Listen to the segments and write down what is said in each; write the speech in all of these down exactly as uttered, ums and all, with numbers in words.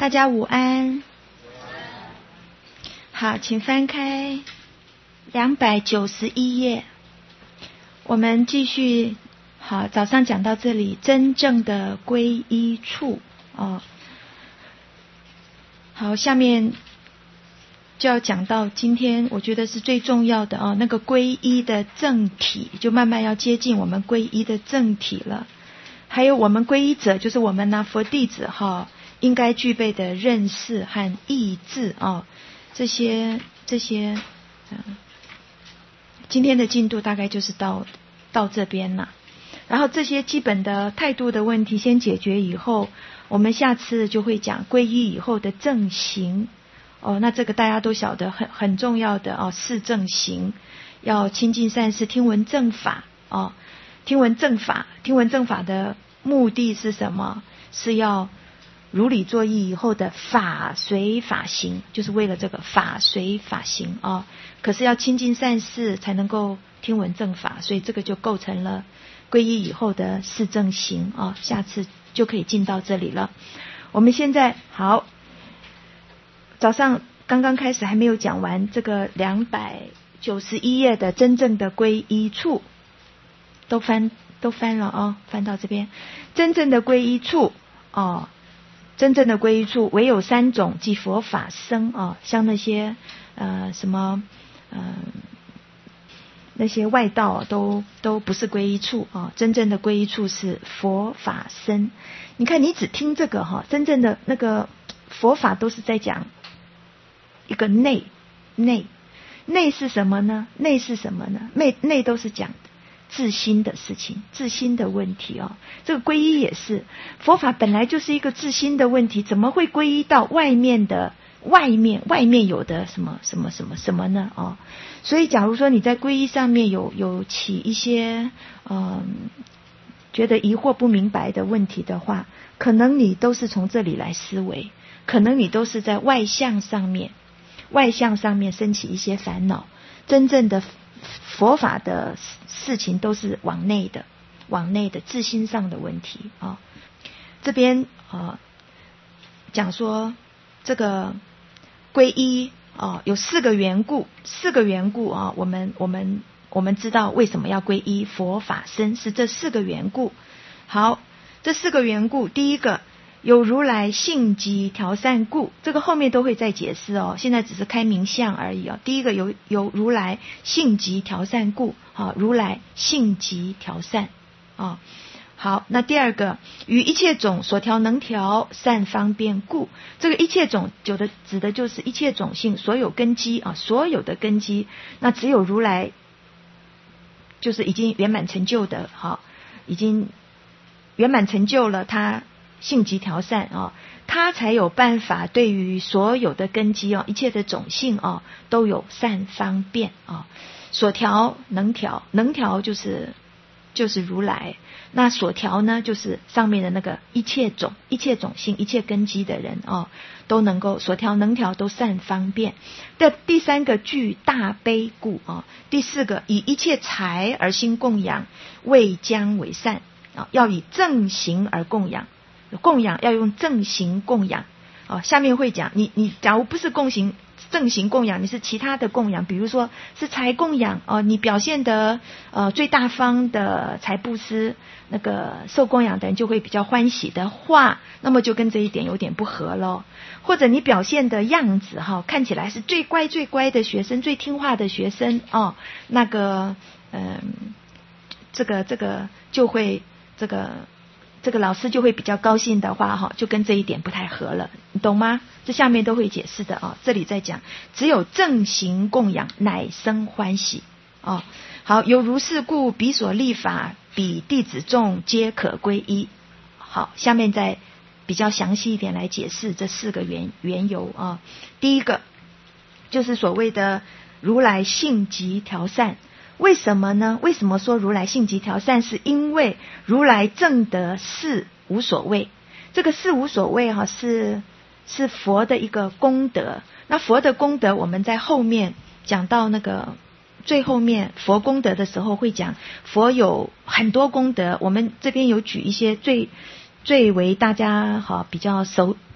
大家午安。好，请翻开两百九十一页，我们继续。好，早上讲到这里，真正的皈依处哦。好，下面就要讲到今天我觉得是最重要的哦，那个皈依的正体，就慢慢要接近我们皈依的正体了。还有我们皈依者，就是我们拿佛弟子哈、哦，应该具备的认识和意志哦，这些这些，嗯，今天的进度大概就是到到这边了。然后这些基本的态度的问题先解决以后，我们下次就会讲皈依以后的正行哦。那这个大家都晓得很很重要的哦，是正行，要亲近善事，听闻正法哦。听闻正法，听闻正法的目的是什么？是要如理作意以后的法随法行，就是为了这个法随法行哦。可是要亲近善事才能够听闻正法，所以这个就构成了皈依以后的是正行啊、哦，下次就可以进到这里了。我们现在好，早上刚刚开始还没有讲完这个两百九十一页的真正的皈依处，都翻都翻了哦，翻到这边，真正的皈依处哦，真正的皈依处唯有三种，即佛法僧哦，像那些呃什么嗯。呃那些外道都都不是皈依处啊，真正的皈依处是佛法僧。你看，你只听这个哈，真正的那个佛法都是在讲一个内内内是什么呢？内是什么呢？内内都是讲自心的事情，自心的问题哦。这个皈依也是，佛法本来就是一个自心的问题，怎么会皈依到外面的？外面外面有的什么什么什么什么呢？哦，所以假如说你在皈依上面有有起一些嗯觉得疑惑不明白的问题的话，可能你都是从这里来思维，可能你都是在外相上面外相上面升起一些烦恼。真正的佛法的事情都是往内的，往内的自心上的问题啊、哦。这边啊、呃、讲说这个皈依哦，有四个缘故，四个缘故啊、哦，我们我们我们知道为什么要皈依佛法僧，是这四个缘故。好，这四个缘故，第一个有如来性集调善故，这个后面都会再解释哦，现在只是开名相而已哦。第一个有有如来性集调善故，好、哦，如来性集调善啊。哦好，那第二个与一切种所调能调善方便故，这个一切种有的指的就是一切种性所有根基啊，所有的根基，那只有如来就是已经圆满成就的，好，已经圆满成就了，他性集调善啊，他才有办法对于所有的根基啊，一切的种性啊，都有善方便啊，所调能调，能调就是就是如来。那所调呢，就是上面的那个一切种、一切种性、一切根基的人哦，都能够所调能调，都善方便。的第三个具大悲故啊、哦，第四个以一切财而心供养，为将为善啊、哦，要以正行而供养，供养要用正行供养啊、哦。下面会讲，你你假如不是供行。正行供养，你是其他的供养，比如说是财供养哦，你表现得呃最大方的财布施，那个受供养的人就会比较欢喜的话，那么就跟这一点有点不合咯。或者你表现的样子哈、哦，看起来是最乖最乖的学生，最听话的学生哦，那个嗯、呃，这个这个就会这个。这个老师就会比较高兴的话哈，就跟这一点不太合了，你懂吗？这下面都会解释的啊。这里在讲，只有正行供养，乃生欢喜哦。好，有如是故，彼所立法，彼弟子众皆可皈依。好，下面再比较详细一点来解释这四个缘缘由啊。第一个就是所谓的如来性集调善。为什么呢？为什么说如来性集调善？是因为如来证得事无所谓，这个事无所谓哈，是是佛的一个功德。那佛的功德，我们在后面讲到那个最后面佛功德的时候会讲，佛有很多功德，我们这边有举一些最最为大家哈比较熟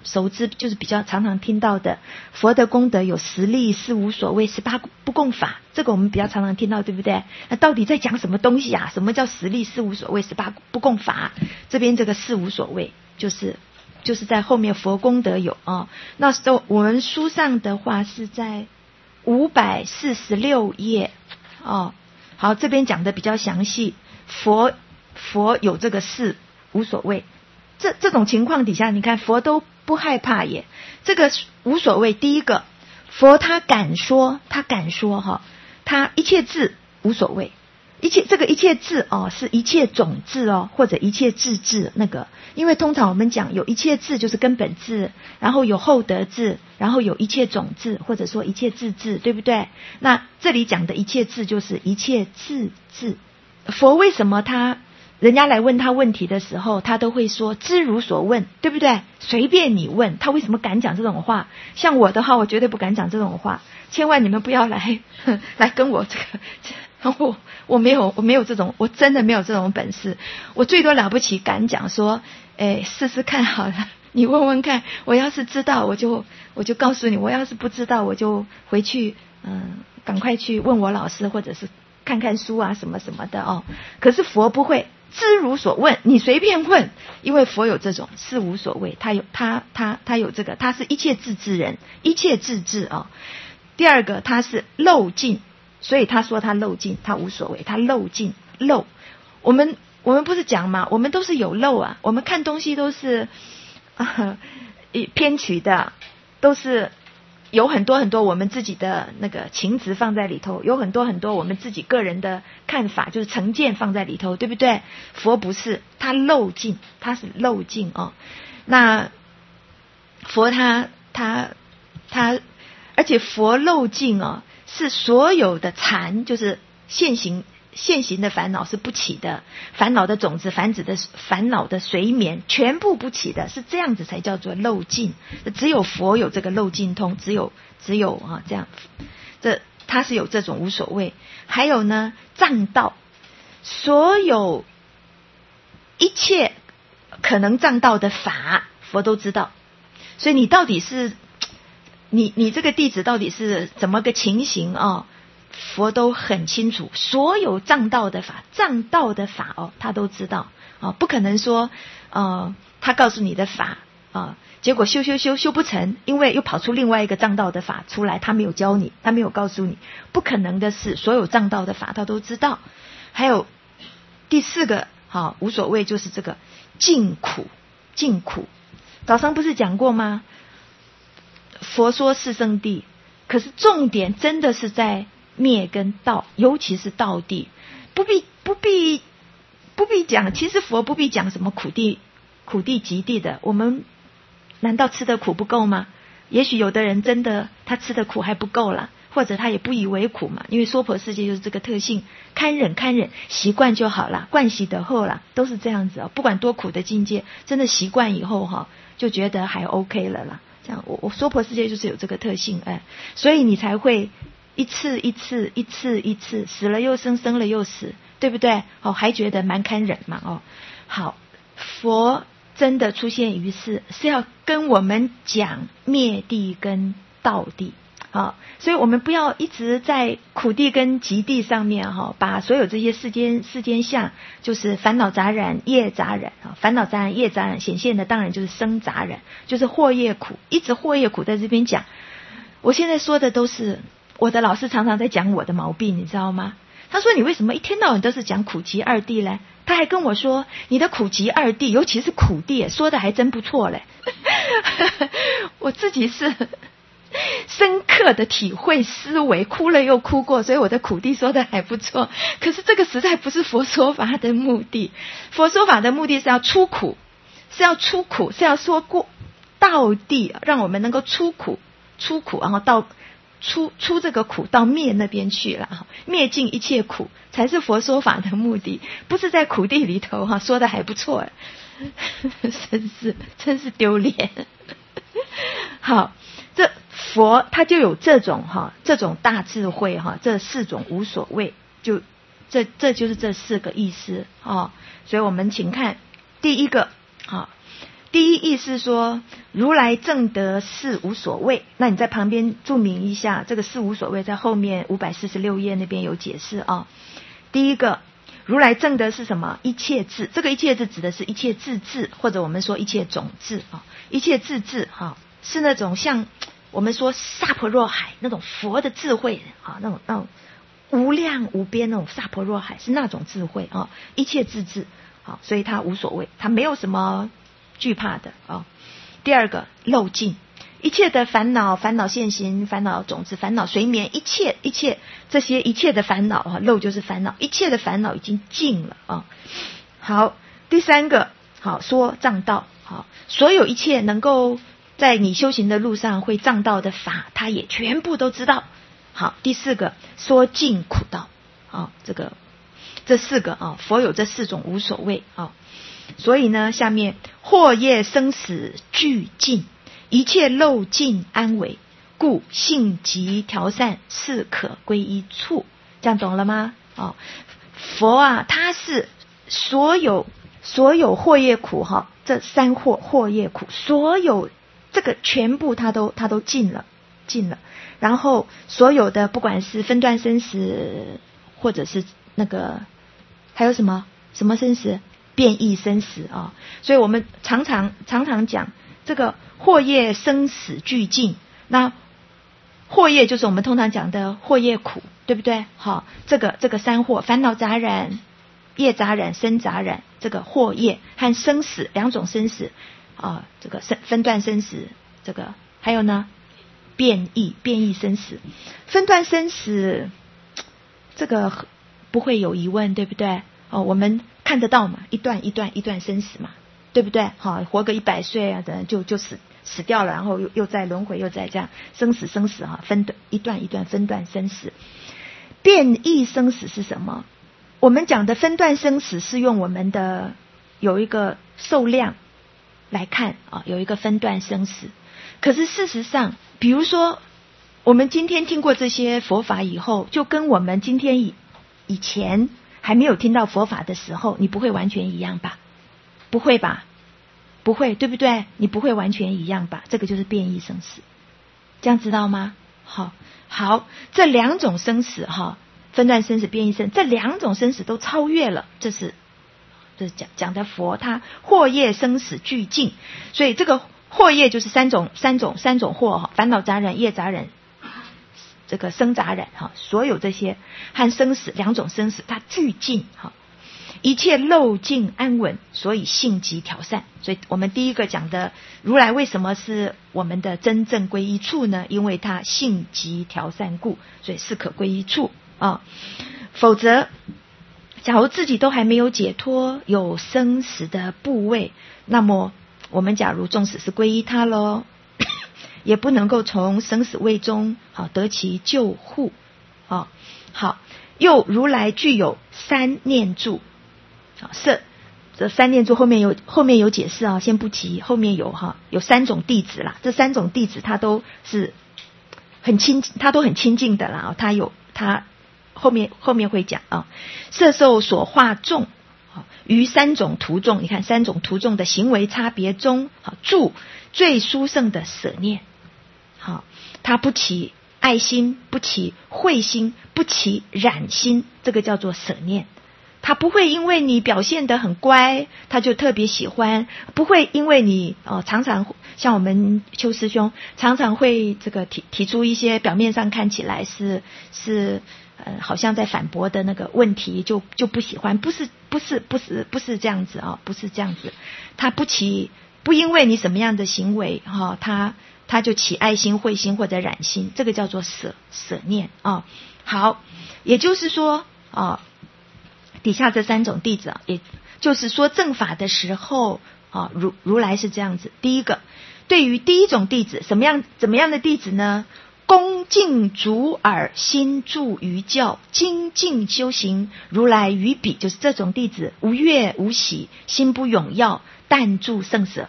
熟知，就是比较常常听到的佛的功德有十力、四无所谓、十八不共法，这个我们比较常常听到，对不对？那到底在讲什么东西啊？什么叫十力、四无所谓、十八不共法？这边这个四无所谓就是就是在后面佛功德有啊、哦。那时候我们书上的话是在五百四十六页哦。好，这边讲的比较详细，佛佛有这个四无所谓，这这种情况底下，你看佛都不害怕耶。这个无所谓，第一个，佛他敢说，他敢说哈，他一切智无所谓，一切这个一切智哦，是一切种智哦，或者一切智智那个，因为通常我们讲有一切智就是根本智，然后有后得智，然后有一切种智，或者说一切智智，对不对？那这里讲的一切智就是一切智智。佛为什么他人家来问他问题的时候，他都会说知如所问，对不对？随便你问，他为什么敢讲这种话？像我的话，我绝对不敢讲这种话，千万你们不要来来跟我这个，我我没有我没有这种，我真的没有这种本事，我最多了不起敢讲说，哎，试试看好了，你问问看，我要是知道我就我就告诉你，我要是不知道我就回去嗯，赶快去问我老师，或者是看看书啊什么什么的哦。可是佛不会。知如所问，你随便问，因为佛有这种是无所谓，他有他他他有这个，他是一切智之人，一切智智啊、哦。第二个，他是漏尽，所以他说他漏尽，他无所谓，他漏尽漏。我们我们不是讲吗？我们都是有漏啊，我们看东西都是啊偏曲的，都是。有很多很多我们自己的那个情执放在里头，有很多很多我们自己个人的看法，就是成见放在里头，对不对？佛不是，他漏尽，他是漏尽哦。那佛他他他，而且佛漏尽哦，是所有的禅，就是现行。现行的烦恼是不起的，烦恼的种子、繁殖的烦恼的随眠全部不起的，是这样子才叫做漏尽。只有佛有这个漏尽通，只有只有啊这样，这他是有这种无所谓。还有呢，障道，所有一切可能障道的法，佛都知道。所以你到底是你你这个弟子到底是怎么个情形啊？佛都很清楚，所有障道的法，障道的法哦，他都知道哦，不可能说呃，他告诉你的法啊、呃，结果修修修修不成，因为又跑出另外一个障道的法出来，他没有教你，他没有告诉你，不可能的事，所有障道的法他都知道。还有第四个好、哦、无所谓，就是这个尽苦，尽苦。早上不是讲过吗？佛说四圣谛，可是重点真的是在灭跟道，尤其是道谛，不必不必不必讲。其实佛不必讲什么苦地、苦地、极地的。我们难道吃的苦不够吗？也许有的人真的他吃的苦还不够了，或者他也不以为苦嘛。因为娑婆世界就是这个特性，堪忍堪忍，习惯就好了，惯习得后了，都是这样子哦。不管多苦的境界，真的习惯以后哈，就觉得还 OK 了啦。这样，我我娑婆世界就是有这个特性，哎，所以你才会。一次一次一次一次死了又生，生了又死，对不对？哦，还觉得蛮堪忍嘛。哦，好，佛真的出现于世，是要跟我们讲灭地跟道地。啊，所以我们不要一直在苦地跟极地上面哈，把所有这些世间世间相，就是烦恼杂染、业杂染啊，烦恼杂染、业杂染显现的，当然就是生杂染，就是惑业苦，一直惑业苦在这边讲。我现在说的都是。我的老师常常在讲我的毛病，你知道吗？他说你为什么一天到晚都是讲苦集二谛嘞？他还跟我说你的苦集二谛，尤其是苦谛，说的还真不错嘞。我自己是深刻的体会思维，哭了又哭过，所以我的苦谛说的还不错。可是这个实在不是佛说法的目的，佛说法的目的是要出苦，是要出苦，是要说过道谛，让我们能够出苦，出苦，然后到。出出这个苦到灭那边去了，灭尽一切苦才是佛说法的目的，不是在苦地里头哈说的还不错，真是真是丢脸。好，这佛他就有这种哈这种大智慧哈，这四种无所谓，就这这就是这四个意思啊。所以我们请看第一个啊， 第一意思说，如来正得是无所谓。那你在旁边注明一下，这个是无所谓在后面五百四十六页那边有解释啊。第一个，如来正得是什么？一切智。这个一切智指的是一切智智，或者我们说一切种智啊。一切智智哈，是那种像我们说萨婆若海那种佛的智慧啊，那种那种无量无边那种萨婆若海，是那种智慧啊。一切智智，好，所以他无所谓，他没有什么惧怕的啊。第二个，漏尽一切的烦恼，烦恼现行，烦恼种子，烦恼随眠，一切一切这些一切的烦恼啊，漏就是烦恼，一切的烦恼已经尽了啊。好，第三个，好说障道，好，所有一切能够在你修行的路上会障道的法，他也全部都知道。好，第四个，说尽苦道，啊，这个这四个啊，佛有这四种无所谓啊。所以呢，下面惑业生死俱尽，一切漏尽安危，故性极调散，是可归一处。这样懂了吗？哦，佛啊，他是所有所有惑业苦哈，这三惑惑业苦，所有这个全部他都他都尽了尽了。然后所有的不管是分段生死，或者是那个还有什么什么生死，变异生死啊、哦，所以我们常常常常讲这个惑业生死俱尽。那惑业就是我们通常讲的惑业苦，对不对？好，这个这个三惑，烦恼杂染、业杂染、生杂染，这个惑业和生死两种生死啊，这个生分段生死，这个还有呢变异变异生死，分段生死，这个不会有疑问，对不对？哦，我们看得到嘛，一段一段一段生死嘛，对不对？好，活个一百岁啊，等就就死死掉了，然后又又再轮回，又再这样生死生死哈，分段一段一段分段生死。变异生死是什么？我们讲的分段生死是用我们的有一个寿量来看啊，有一个分段生死。可是事实上，比如说我们今天听过这些佛法以后，就跟我们今天以以前还没有听到佛法的时候，你不会完全一样吧？不会吧？不会，对不对？你不会完全一样吧？这个就是变异生死，这样知道吗？好，好，这两种生死哈，分段生死、变异生死，这两种生死都超越了，这是这是讲讲的佛他惑业生死俱尽，所以这个惑业就是三种三种三种惑哈，烦恼杂染、业杂染。这个生杂染哈，所有这些和生死两种生死，它俱尽哈，一切漏尽安稳，所以性极调散。所以我们第一个讲的如来为什么是我们的真正归一处呢？因为它性极调散故，所以是可归一处啊。否则，假如自己都还没有解脱，有生死的部位，那么我们假如纵使是归依他喽。也不能够从生死位中好得其救护，好，好，又如来具有三念住，好，是这三念住后面有后面有解释啊，先不提，后面有哈有三种弟子啦，这三种弟子他都是很亲，他都很亲近的啦，他有他后面后面会讲啊，摄受所化众。于三种途众，你看三种途众的行为差别中，好住最殊胜的舍念，好，他不起爱心，不起慧心，不起染心，这个叫做舍念。他不会因为你表现得很乖，他就特别喜欢；不会因为你哦，常常像我们邱师兄，常常会这个提提出一些表面上看起来是是呃，好像在反驳的那个问题，就就不喜欢。不是不是不是不是这样子啊、哦，不是这样子。他不起不因为你什么样的行为哈、哦，他他就起爱心、慧心或者染心，这个叫做舍舍念啊、哦。好，也就是说啊。哦底下这三种弟子啊，也就是说正法的时候啊，如如来是这样子。第一个，对于第一种弟子，什么样怎么样的弟子呢？恭敬足耳，心住于教，精进修行。如来于彼，就是这种弟子，无悦无喜，心不踊跃，但住圣舍。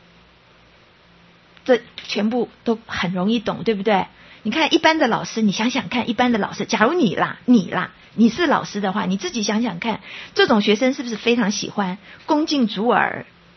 这全部都很容易懂，对不对？你看一般的老师，你想想看，一般的老师，假如你啦，你啦。你是老师的话，你自己想想看，这种学生是不是非常喜欢恭敬足耳，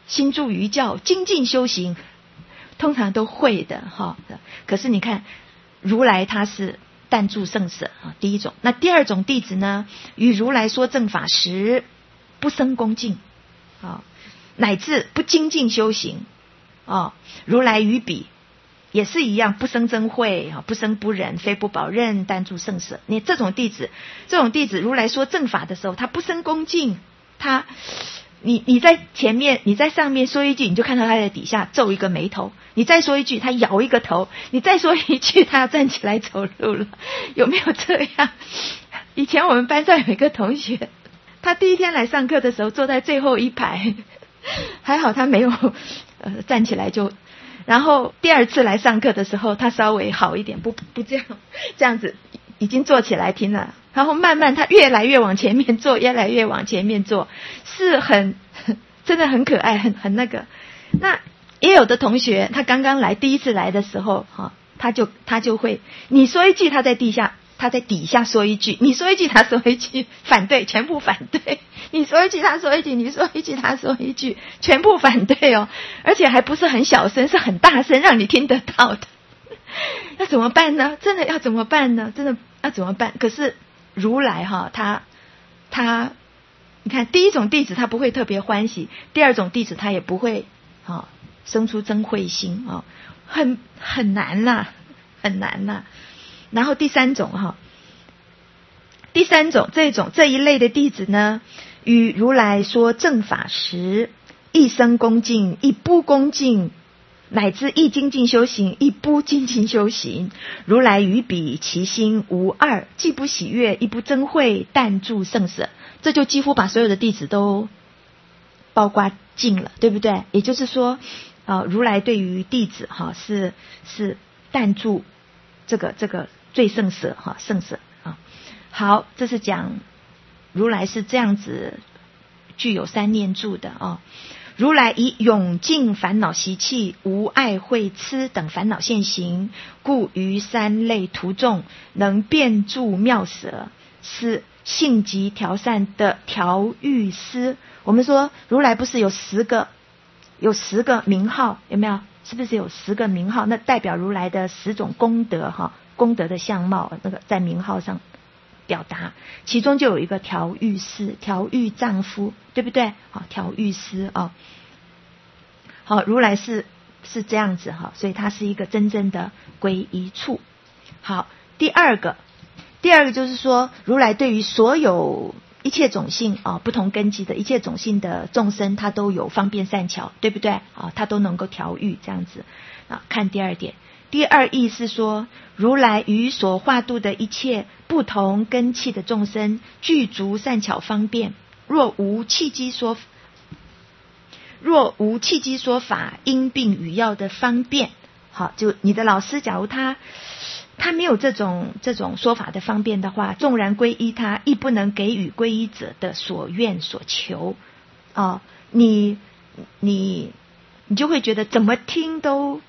心住于教，精进修行，通常都会的哈。可是你看，如来他是但住圣舍啊，第一种。那第二种弟子呢，与如来说正法时，不生恭敬啊，乃至不精进修行啊，如来于彼也是一样，不生憎恚，不生不忍，非不保任，但住圣舍。你这种弟子，这种弟子，如来说正法的时候，他不生恭敬，他，你你在前面，你在上面说一句，你就看到他在底下皱一个眉头；你再说一句，他摇一个头；你再说一句，他要站起来走路了。有没有这样？以前我们班上有一个同学，他第一天来上课的时候，坐在最后一排，还好他没有呃站起来就。然后第二次来上课的时候，他稍微好一点，不不这样这样子，已经坐起来听了。然后慢慢他越来越往前面坐，越来越往前面坐，是很真的很可爱，很很那个。那也有的同学，他刚刚来第一次来的时候，哈，他就他就会，你说一句，他在地下。他在底下说一句，你说一句，他说一句，反对，全部反对。你说一句，他说一句，你说一句，他说一句，全部反对哦，而且还不是很小声，是很大声，让你听得到的。要怎么办呢？真的要怎么办呢？真的要怎么办？可是如来哈，他他，你看第一种弟子他不会特别欢喜，第二种弟子他也不会啊生出憎恚心啊，很很难呐、啊，很难呐、啊。然后第三种哈，第三种这种这一类的弟子呢，与如来说正法时，一生恭敬，一不恭敬，乃至一精进修行，一不精进修行。如来于彼其心无二，既不喜悦，亦不憎恚，但住圣舍。这就几乎把所有的弟子都包括尽了，对不对？也就是说，呃，如来对于弟子哈是是但住这个这个。最圣舍哈，圣舍啊，好，这是讲如来是这样子具有三念住的啊。如来以永尽烦恼习气，无爱慧痴等烦恼现行，故于三类途众能遍住妙舍，是性极调善的调御师。我们说如来不是有十个有十个名号，有没有？是不是有十个名号？那代表如来的十种功德哈。功德的相貌，那个在名号上表达，其中就有一个调御师，调御丈夫，对不对？好，调御师啊，好，如来是是这样子哈，所以他是一个真正的皈依处。好，第二个，第二个就是说，如来对于所有一切种性啊，不同根基的一切种性的众生，他都有方便善巧，对不对？啊，他都能够调御这样子啊。看第二点。第二义是说，如来于所化度的一切不同根器的众生，具足善巧方便。若无契机说，若无契机说法，因病与药的方便。好，就你的老师，假如他他没有这种这种说法的方便的话，纵然皈依他，亦不能给予皈依者的所愿所求。哦，你你你就会觉得怎么听都。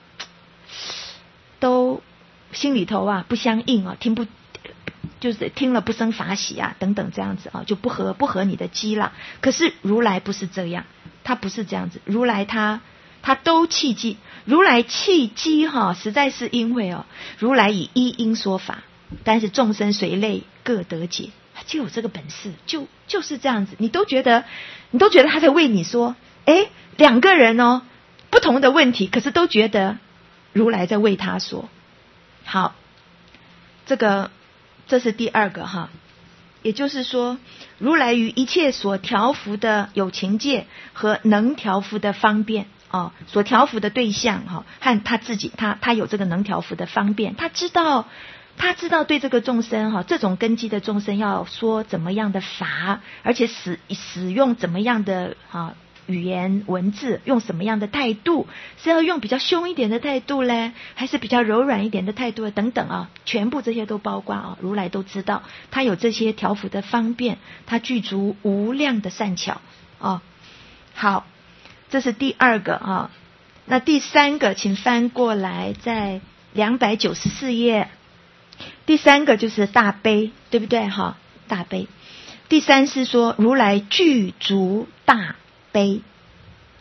都心里头啊不相应啊，听不就是听了不生法喜啊等等这样子啊，就不合不合你的机了。可是如来不是这样，他不是这样子，如来他他都契机，如来契机哈，实在是因为哦，如来以一因说法，但是众生随类各得解，就有这个本事，就就是这样子，你都觉得你都觉得他在为你说，诶，两个人哦不同的问题，可是都觉得。如来在为他说，好，这个这是第二个哈，也就是说，如来于一切所调伏的有情界和能调伏的方便哦，所调伏的对象哈，和他自己，他他有这个能调伏的方便，他知道他知道对这个众生哈，这种根基的众生要说怎么样的法，而且使使用怎么样的哈。语言文字用什么样的态度，是要用比较凶一点的态度嘞，还是比较柔软一点的态度等等啊，全部这些都包括啊，如来都知道，他有这些调伏的方便，他具足无量的善巧啊。好，这是第二个啊。那第三个请翻过来，在两百九十四页，第三个就是大悲，对不对哈？大悲。第三是说如来具足大悲，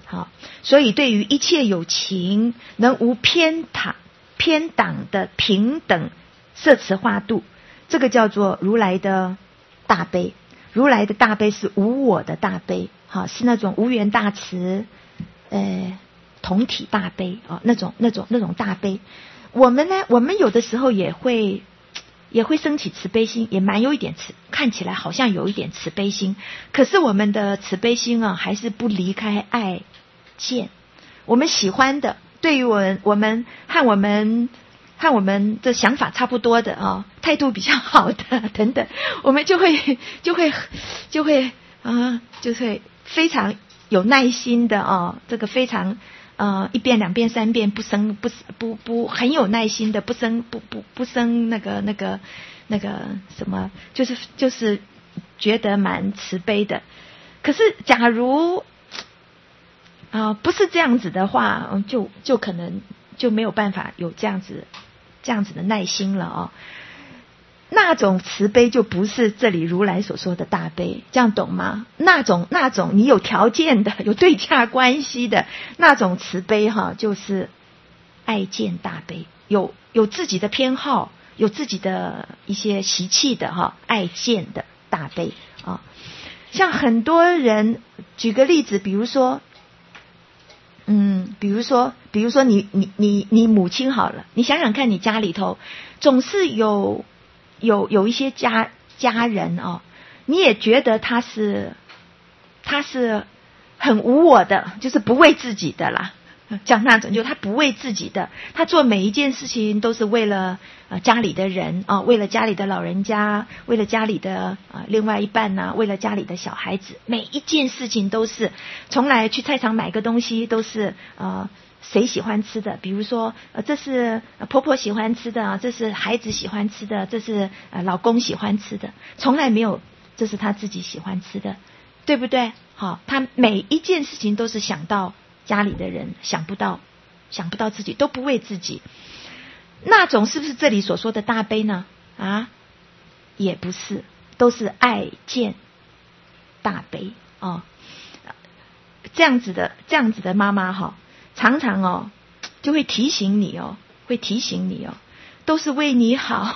好，所以对于一切有情，能无偏袒偏党的平等摄持化度，这个叫做如来的大悲。如来的大悲是无我的大悲，好，是那种无缘大慈，呃，同体大悲啊，那种那种那种大悲。我们呢，我们有的时候也会也会升起慈悲心，也蛮有一点慈，看起来好像有一点慈悲心，可是我们的慈悲心啊，还是不离开爱见。我们喜欢的，对于我们我们和我们和我们的想法差不多的啊，态度比较好的等等，我们就会就会就会啊，就会非常有耐心的啊，这个非常呃一遍两遍三遍不生不不不很有耐心的不生不不不生那个那个那个什么，就是就是觉得蛮慈悲的。可是假如啊、呃、不是这样子的话，就就可能就没有办法有这样子这样子的耐心了哦。那种慈悲就不是这里如来所说的大悲，这样懂吗？那种那种你有条件的，有对价关系的那种慈悲哈，就是爱见大悲，有有自己的偏好，有自己的一些习气的哈，爱见的大悲啊。像很多人，举个例子，比如说，嗯，比如说，比如说你你你你母亲好了，你想想看，你家里头总是有。有有一些家家人哦，你也觉得他是他是很无我的，就是不为自己的啦，讲那种就他不为自己的，他做每一件事情都是为了呃家里的人啊、哦，为了家里的老人家，为了家里的啊、呃、另外一半呐、啊，为了家里的小孩子，每一件事情都是，从来去菜场买个东西都是呃。谁喜欢吃的？比如说，呃，这是婆婆喜欢吃的，这是孩子喜欢吃的，这是呃老公喜欢吃的，从来没有这是他自己喜欢吃的，对不对？好，他每一件事情都是想到家里的人，想不到想不到自己，都不为自己。那种是不是这里所说的大悲呢？啊，也不是，都是爱见大悲哦。这样子的这样子的妈妈哈。常常哦，就会提醒你哦，会提醒你哦，都是为你好。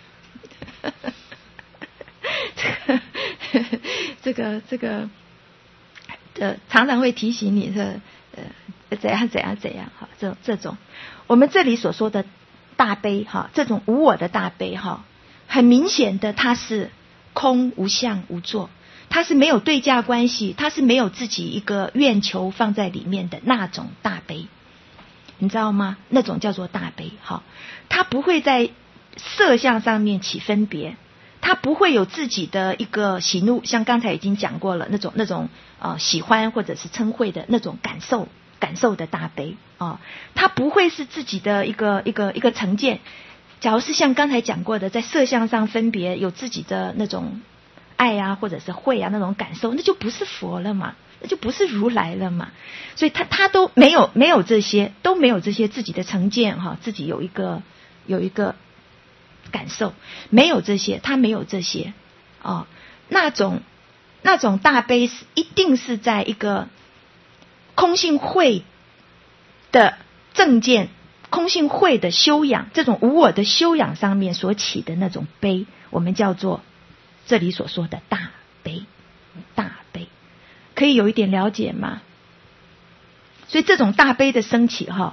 这个这个呃，常常会提醒你的呃怎样怎样怎样哈，这这种我们这里所说的大悲哈，这种无我的大悲哈，很明显的它是空无相无作。它是没有对价关系，它是没有自己一个愿求放在里面的那种大悲，你知道吗？那种叫做大悲，好，它不会在色相上面起分别，它不会有自己的一个喜怒，像刚才已经讲过了，那种那种呃喜欢或者是嗔恚的那种感受，感受的大悲啊、哦，它不会是自己的一个一个一个成见。假如是像刚才讲过的，在色相上分别有自己的那种。爱啊，或者是慧啊，那种感受，那就不是佛了嘛，那就不是如来了嘛。所以他他都没有没有这些，都没有这些自己的成见哈，自己有一个有一个感受，没有这些，他没有这些哦。那种那种大悲是一定是在一个空性慧的正见、空性慧的修养，这种无我的修养上面所起的那种悲，我们叫做。这里所说的大悲，大悲，可以有一点了解吗？所以这种大悲的升起哈，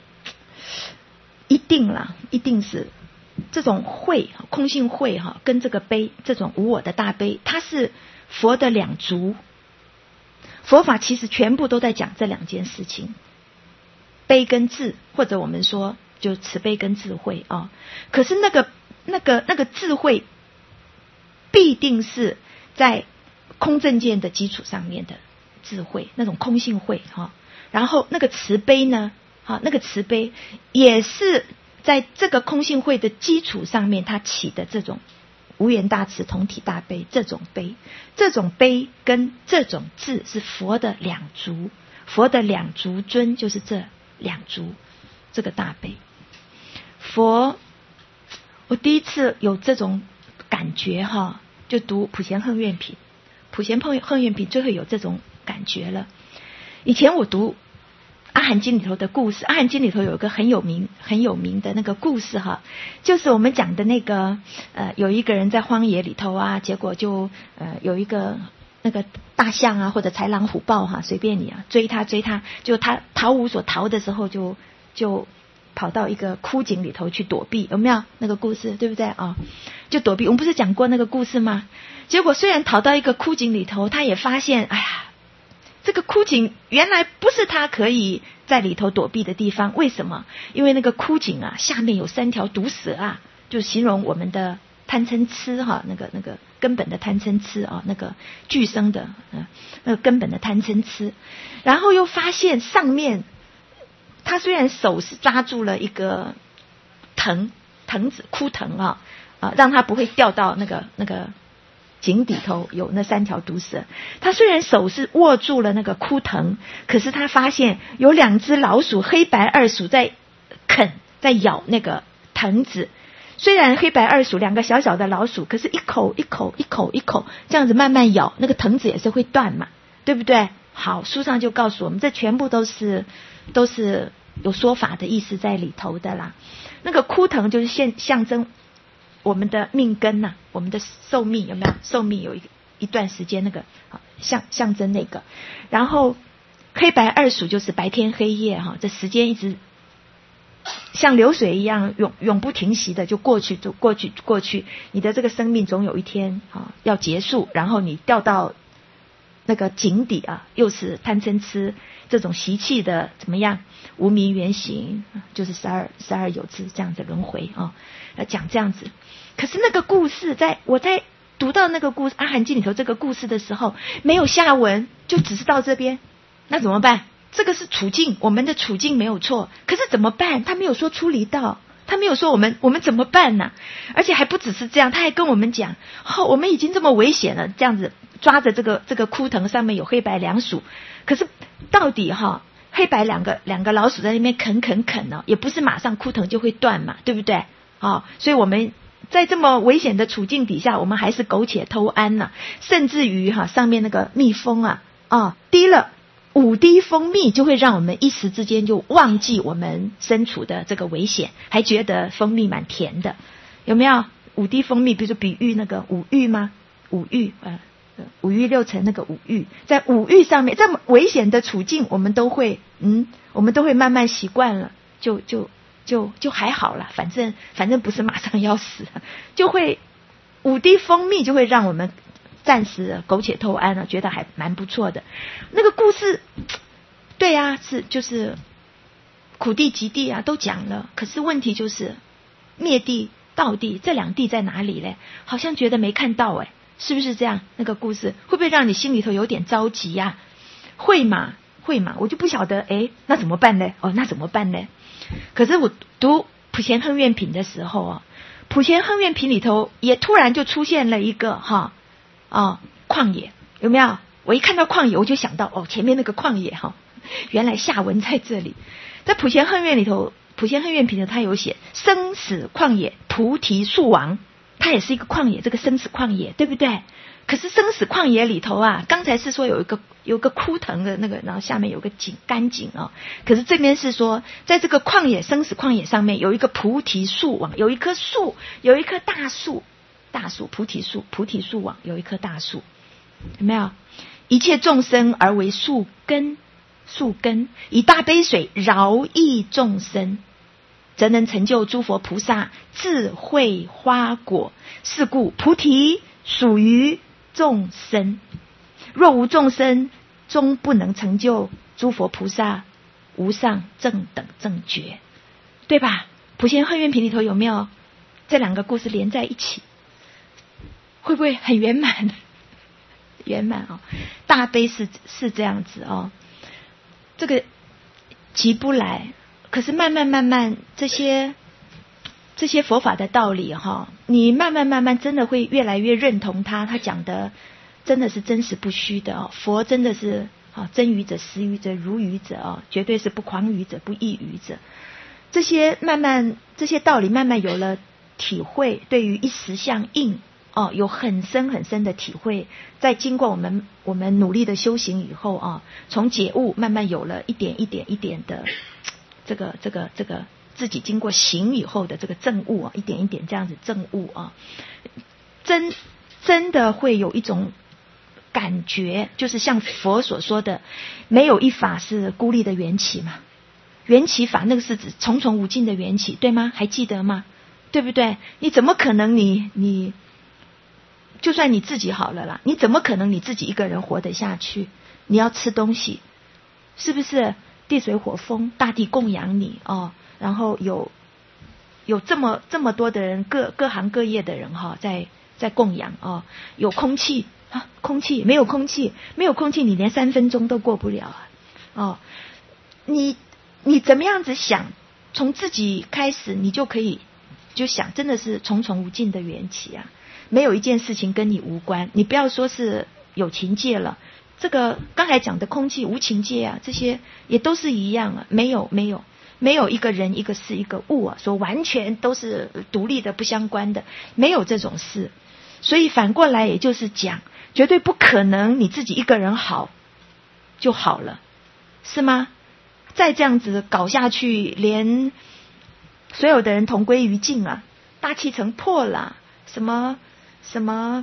一定啦，一定是这种慧，空性慧哈，跟这个悲，这种无我的大悲，它是佛的两足。佛法其实全部都在讲这两件事情，悲跟智，或者我们说就慈悲跟智慧啊、哦。可是那个那个那个智慧。必定是在空正见的基础上面的智慧，那种空性慧哈。然后那个慈悲呢，哈，那个慈悲也是在这个空性慧的基础上面，它起的这种无缘大慈、同体大悲，这种悲，这种悲跟这种智是佛的两足，佛的两足尊就是这两足，这个大悲。佛，我第一次有这种。感觉哈，就读普贤横愿品，普贤横愿品就会有这种感觉了。 以前我读阿含经里头的故事，阿含经里头有一个很有名很有名的那个故事哈，就是我们讲的那个呃，有一个人在荒野里头啊，结果就呃有一个那个大象啊或者豺狼虎豹哈，随便你啊，追他追他，就他逃无所逃的时候就就跑到一个枯井里头去躲避，有没有那个故事，对不对啊、哦？就躲避，我们不是讲过那个故事吗？结果虽然逃到一个枯井里头，他也发现，哎呀，这个枯井原来不是他可以在里头躲避的地方。为什么？因为那个枯井啊，下面有三条毒蛇啊，就形容我们的贪嗔痴哈，那个那个根本的贪嗔痴啊，那个俱生的嗯，那个根本的贪嗔痴。然后又发现上面，他虽然手是抓住了一个藤藤子枯藤啊啊，让他不会掉到那个那个井底头有那三条毒蛇。他虽然手是握住了那个枯藤，可是他发现有两只老鼠，黑白二鼠在啃在咬那个藤子。虽然黑白二鼠两个小小的老鼠，可是一口一口一口一口这样子慢慢咬，那个藤子也是会断嘛，对不对？好，书上就告诉我们，这全部都是都是有说法的意思在里头的啦。那个枯藤就是象象征我们的命根呐、啊，我们的寿命有没有？寿命有一一段时间那个象象征那个。然后黑白二鼠就是白天黑夜哈，这时间一直像流水一样永永不停息的就过去，就过去过去。你的这个生命总有一天啊要结束，然后你掉到那个井底啊，又是贪嗔痴这种习气的怎么样？无明缘行，就是十二十二有支这样子轮回啊，要讲这样子。可是那个故事，在我在读到那个故事《阿含经》里头这个故事的时候，没有下文，就只是到这边，那怎么办？这个是处境，我们的处境没有错，可是怎么办？他没有说出离道，他没有说我们我们怎么办呢、啊？而且还不只是这样，他还跟我们讲，哦，我们已经这么危险了，这样子抓着这个这个枯藤上面有黑白两鼠，可是到底哈、哦，黑白两个两个老鼠在那边啃啃啃呢、哦，也不是马上枯藤就会断嘛，对不对？哦，所以我们在这么危险的处境底下，我们还是苟且偷安呐、啊，甚至于哈、啊、上面那个蜜蜂啊啊滴了五滴蜂蜜，就会让我们一时之间就忘记我们身处的这个危险，还觉得蜂蜜蛮甜的，有没有？五滴蜂蜜，比如说比喻那个五欲吗？五欲呃。五欲六尘那个五欲，在五欲上面，这么危险的处境，我们都会，嗯，我们都会慢慢习惯了，就就就就还好了，反正反正不是马上要死，就会五滴蜂蜜就会让我们暂时苟且偷安了，觉得还蛮不错的。那个故事，对啊，是就是苦地极地啊，都讲了，可是问题就是灭地、道地这两地在哪里嘞？好像觉得没看到哎。是不是这样？那个故事会不会让你心里头有点着急呀、啊？会嘛，会嘛，我就不晓得，哎，那怎么办呢？哦，那怎么办呢？可是我读普贤恨愿品的时候啊，普贤恨愿品里头也突然就出现了一个哈啊、哦、旷野，有没有？我一看到旷野，我就想到哦，前面那个旷野哈，原来下文在这里。在普贤恨愿里头，普贤恨愿品的他有写生死旷野，菩提树王。它也是一个旷野，这个生死旷野，对不对？可是生死旷野里头啊，刚才是说有一个有一个枯藤的那个，然后下面有个井干井哦。可是这边是说，在这个旷野生死旷野上面有一个菩提树网，有一棵树，有一棵大树，大树菩提树，菩提树网有一棵大树，有没有？一切众生而为树根，树根以大悲水饶益众生。则能成就诸佛菩萨智慧花果，是故菩提属于众生。若无众生，终不能成就诸佛菩萨无上正等正觉，对吧？普贤恨愿品里头有没有这两个故事连在一起？会不会很圆满？圆满哦，大悲是是这样子哦，这个急不来。可是慢慢慢慢这些这些佛法的道理哈，你慢慢慢慢真的会越来越认同他，他讲的真的是真实不虚的哦。佛真的是啊，真语者、实语者、如语者哦，绝对是不诳语者、不异语者。这些慢慢这些道理慢慢有了体会，对于一时相应哦，有很深很深的体会，在经过我们我们努力的修行以后啊，从解悟慢慢有了一点一点一点的这个这个这个自己经过行以后的这个证悟啊，一点一点这样子证悟啊，真真的会有一种感觉，就是像佛所说的，没有一法是孤立的缘起嘛。缘起法那个是指重重无尽的缘起，对吗？还记得吗？对不对？你怎么可能你你就算你自己好了啦，你怎么可能你自己一个人活得下去？你要吃东西，是不是？地水火风大地供养你哦，然后有有这么这么多的人，各各行各业的人哈、哦，在在供养哦，有空气啊，空气没有空气，没有空气，你连三分钟都过不了啊！哦，你你怎么样子想？从自己开始，你就可以就想，真的是重重无尽的缘起啊！没有一件事情跟你无关，你不要说是有情界了。这个刚才讲的空气无情界啊，这些也都是一样啊，没有没有没有一个人一个事一个物啊，说完全都是独立的不相关的，没有这种事。所以反过来也就是讲，绝对不可能你自己一个人好就好了，是吗？再这样子搞下去，连所有的人同归于尽啊，大气层破了，什么什么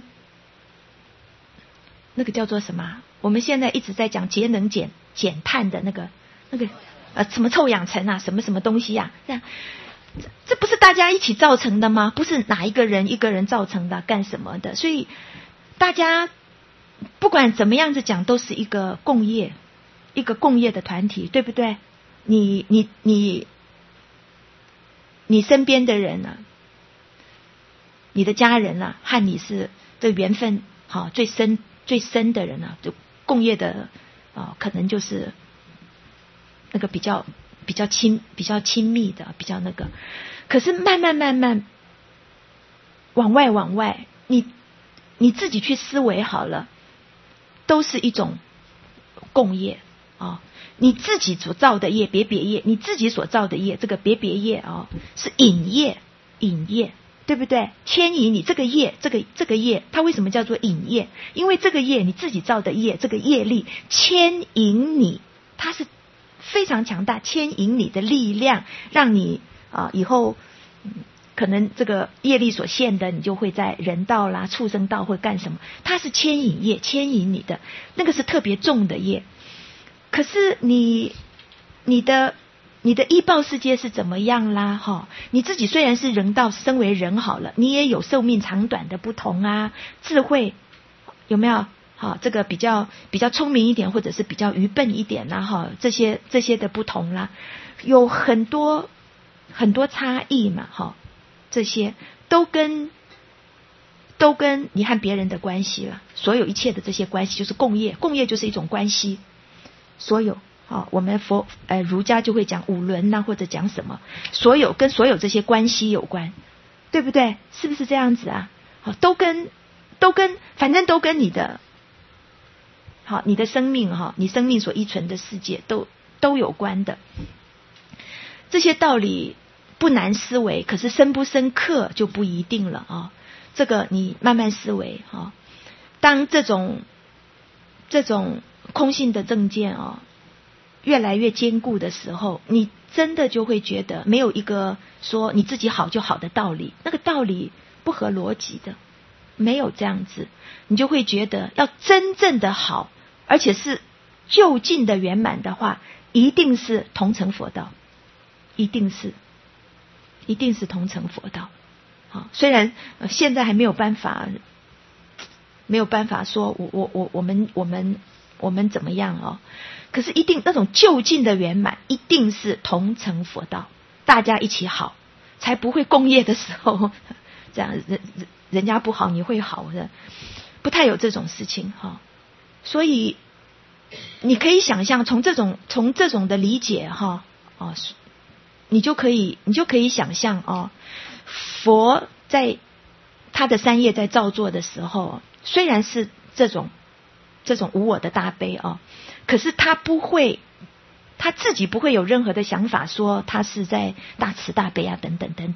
那个叫做什么？我们现在一直在讲节能减减碳的那个那个呃什么臭氧层啊，什么什么东西啊？这样这这不是大家一起造成的吗？不是哪一个人一个人造成的，干什么的？所以大家不管怎么样子讲，都是一个共业，一个共业的团体，对不对？你你你你身边的人啊，你的家人啊，和你是这缘分好、哦、最深最深的人啊，就共业的啊、哦，可能就是那个比较比较亲比较亲密的，比较那个。可是慢慢慢慢往外往外，你你自己去思维好了，都是一种共业啊、哦。你自己所造的业别别业，你自己所造的业这个别别业啊、哦，是引业引业。对不对？牵引你这个业，这个这个业，它为什么叫做引业？因为这个业你自己造的业，这个业力牵引你，它是非常强大，牵引你的力量，让你啊、呃、以后、嗯、可能这个业力所现的，你就会在人道啦、畜生道会干什么？它是牵引业，牵引你的那个是特别重的业。可是你你的。你的依报世界是怎么样啦？哈，你自己虽然是人道，身为人好了，你也有寿命长短的不同啊，智慧有没有？哈，这个比较比较聪明一点，或者是比较愚笨一点啦，哈，这些这些的不同啦，有很多很多差异嘛，哈，这些都跟都跟你和别人的关系了，所有一切的这些关系就是共业，共业就是一种关系，所有。好、哦，我们佛呃儒家就会讲五伦呐、啊，或者讲什么，所有跟所有这些关系有关，对不对？是不是这样子啊？好，都跟都跟，反正都跟你的，好，你的生命哈，你生命所依存的世界都都有关的。这些道理不难思维，可是深不深刻就不一定了啊、哦。这个你慢慢思维哈、哦。当这种这种空性的正见啊、哦。越来越坚固的时候，你真的就会觉得没有一个说你自己好就好的道理，那个道理不合逻辑的，没有这样子，你就会觉得要真正的好，而且是就近的圆满的话，一定是同成佛道，一定是，一定是同成佛道。好，虽然、呃、现在还没有办法，没有办法说我我我我们我们我们怎么样哦。可是一定那种就近的圆满，一定是同成佛道，大家一起好，才不会共业的时候这样人人家不好你会好的，不太有这种事情哈、哦。所以你可以想象，从这种从这种的理解哈哦，你就可以你就可以想象哦，佛在他的三业在造作的时候，虽然是这种这种无我的大悲哦。可是他不会，他自己不会有任何的想法说他是在大慈大悲啊等等等等，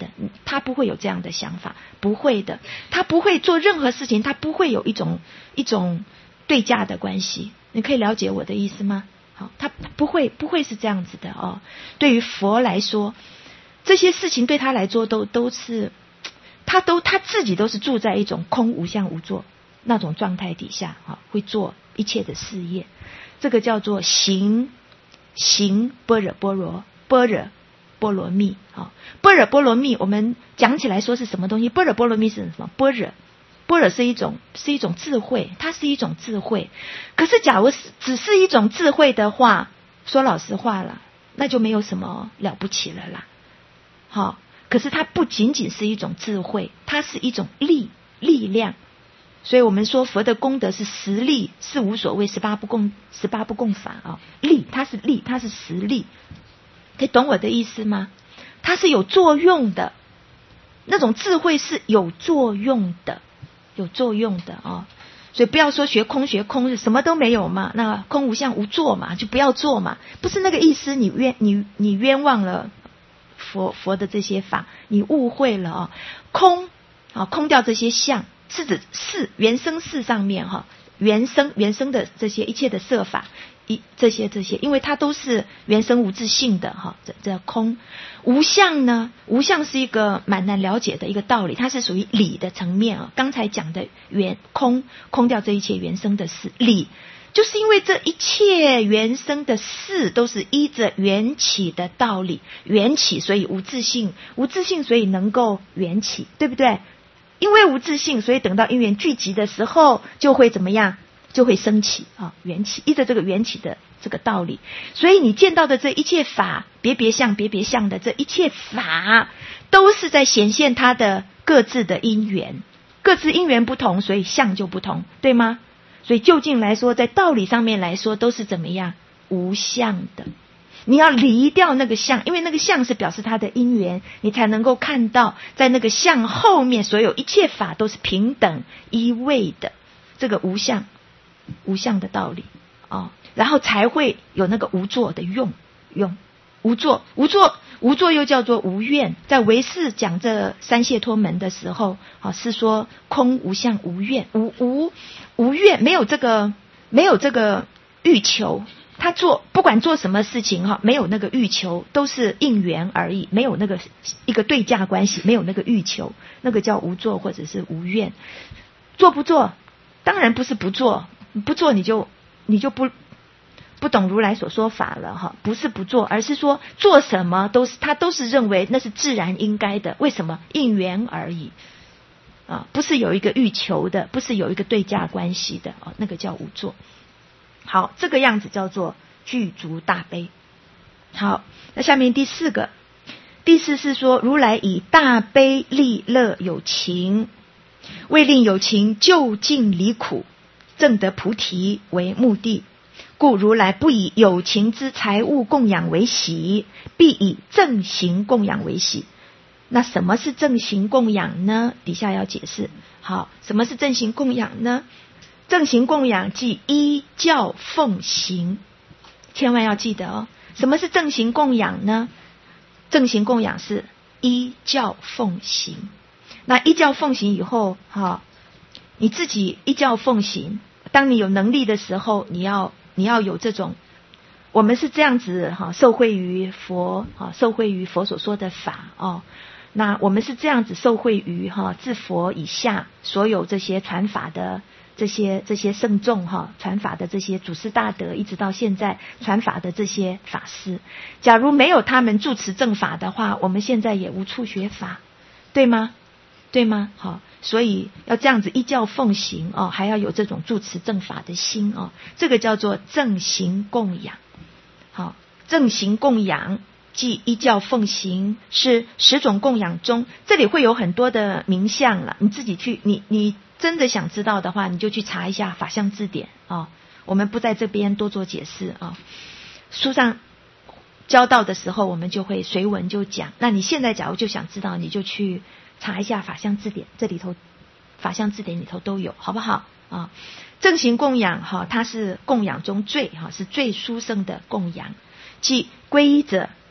他不会有这样的想法，不会的，他不会做任何事情，他不会有一种一种对价的关系。你可以了解我的意思吗？好，他不会不会是这样子的哦。对于佛来说，这些事情对他来说都都是，他都他自己都是住在一种空无相无作那种状态底下啊，会做一切的事业。这个叫做行行般若波罗般若波罗蜜啊，般若波罗蜜我们讲起来说是什么东西？般若波罗蜜是什么？般若般若是一种是一种智慧，它是一种智慧。可是假如只是一种智慧的话，说老实话了，那就没有什么了不起了啦。好，可是它不仅仅是一种智慧，它是一种力力量。所以我们说佛的功德是实力，是无所谓十八不共十八不共法啊，力它是力，它是实力，可以懂我的意思吗？它是有作用的，那种智慧是有作用的，有作用的啊。所以不要说学空学空是什么都没有嘛，那空无相无作嘛，就不要做嘛，不是那个意思。你冤你你冤枉了佛佛的这些法，你误会了啊。空啊，空掉这些相。是指事原生事上面哈，原生原生的这些一切的色法，一这些这些，因为它都是原生无自性的哈，这这空无相呢？无相是一个蛮难了解的一个道理，它是属于理的层面啊。刚才讲的原空空掉这一切原生的事，理就是因为这一切原生的事都是依着缘起的道理，缘起所以无自性，无自性所以能够缘起，对不对？因为无自性，所以等到因缘聚集的时候，就会怎么样？就会升起啊，缘起，依着这个缘起的这个道理。所以你见到的这一切法，别别相、别别相的这一切法，都是在显现它的各自的因缘，各自因缘不同，所以相就不同，对吗？所以究竟来说，在道理上面来说，都是怎么样？无相的。你要离掉那个相，因为那个相是表示它的因缘，你才能够看到在那个相后面所有一切法都是平等一味的，这个无相无相的道理哦，然后才会有那个无作的用用无作无作无作又叫做无愿。在唯识讲这三解脱门的时候啊，是说空无相无愿，无无无愿，没有这个没有这个欲求。他做不管做什么事情哈，没有那个欲求，都是应缘而已，没有那个一个对价关系，没有那个欲求，那个叫无作或者是无愿。做不做？当然不是不做，不做你就你就不不懂如来所说法了哈，不是不做，而是说做什么都是他都是认为那是自然应该的，为什么？应缘而已啊，不是有一个欲求的，不是有一个对价关系的啊，那个叫无作。好，这个样子叫做具足大悲。好，那下面第四个，第四是说如来以大悲利乐有情，为令有情就近离苦，证得菩提为目的，故如来不以有情之财物供养为喜，必以正行供养为喜。那什么是正行供养呢？底下要解释。好，什么是正行供养呢？正行供养即依教奉行，千万要记得哦。什么是正行供养呢？正行供养是依教奉行。那依教奉行以后，哈，你自己依教奉行。当你有能力的时候，你要你要有这种，我们是这样子哈，受惠于佛哈，受惠于佛所说的法哦。那我们是这样子受惠于哈，自佛以下所有这些传法的。这些这些圣众哈，传法的这些祖师大德，一直到现在传法的这些法师，假如没有他们住持正法的话，我们现在也无处学法，对吗？对吗？好，所以要这样子依教奉行哦，还要有这种住持正法的心哦，这个叫做正行供养。好，正行供养即依教奉行，是十种供养中，这里会有很多的名相了，你自己去，你你。真的想知道的话，你就去查一下法相字典啊、哦。我们不在这边多做解释啊、哦。书上教到的时候，我们就会随文就讲。那你现在假如就想知道，你就去查一下法相字典，这里头法相字典里头都有，好不好啊、哦？正行供养哈，它是供养中最哈，是最殊胜的供养，即皈依者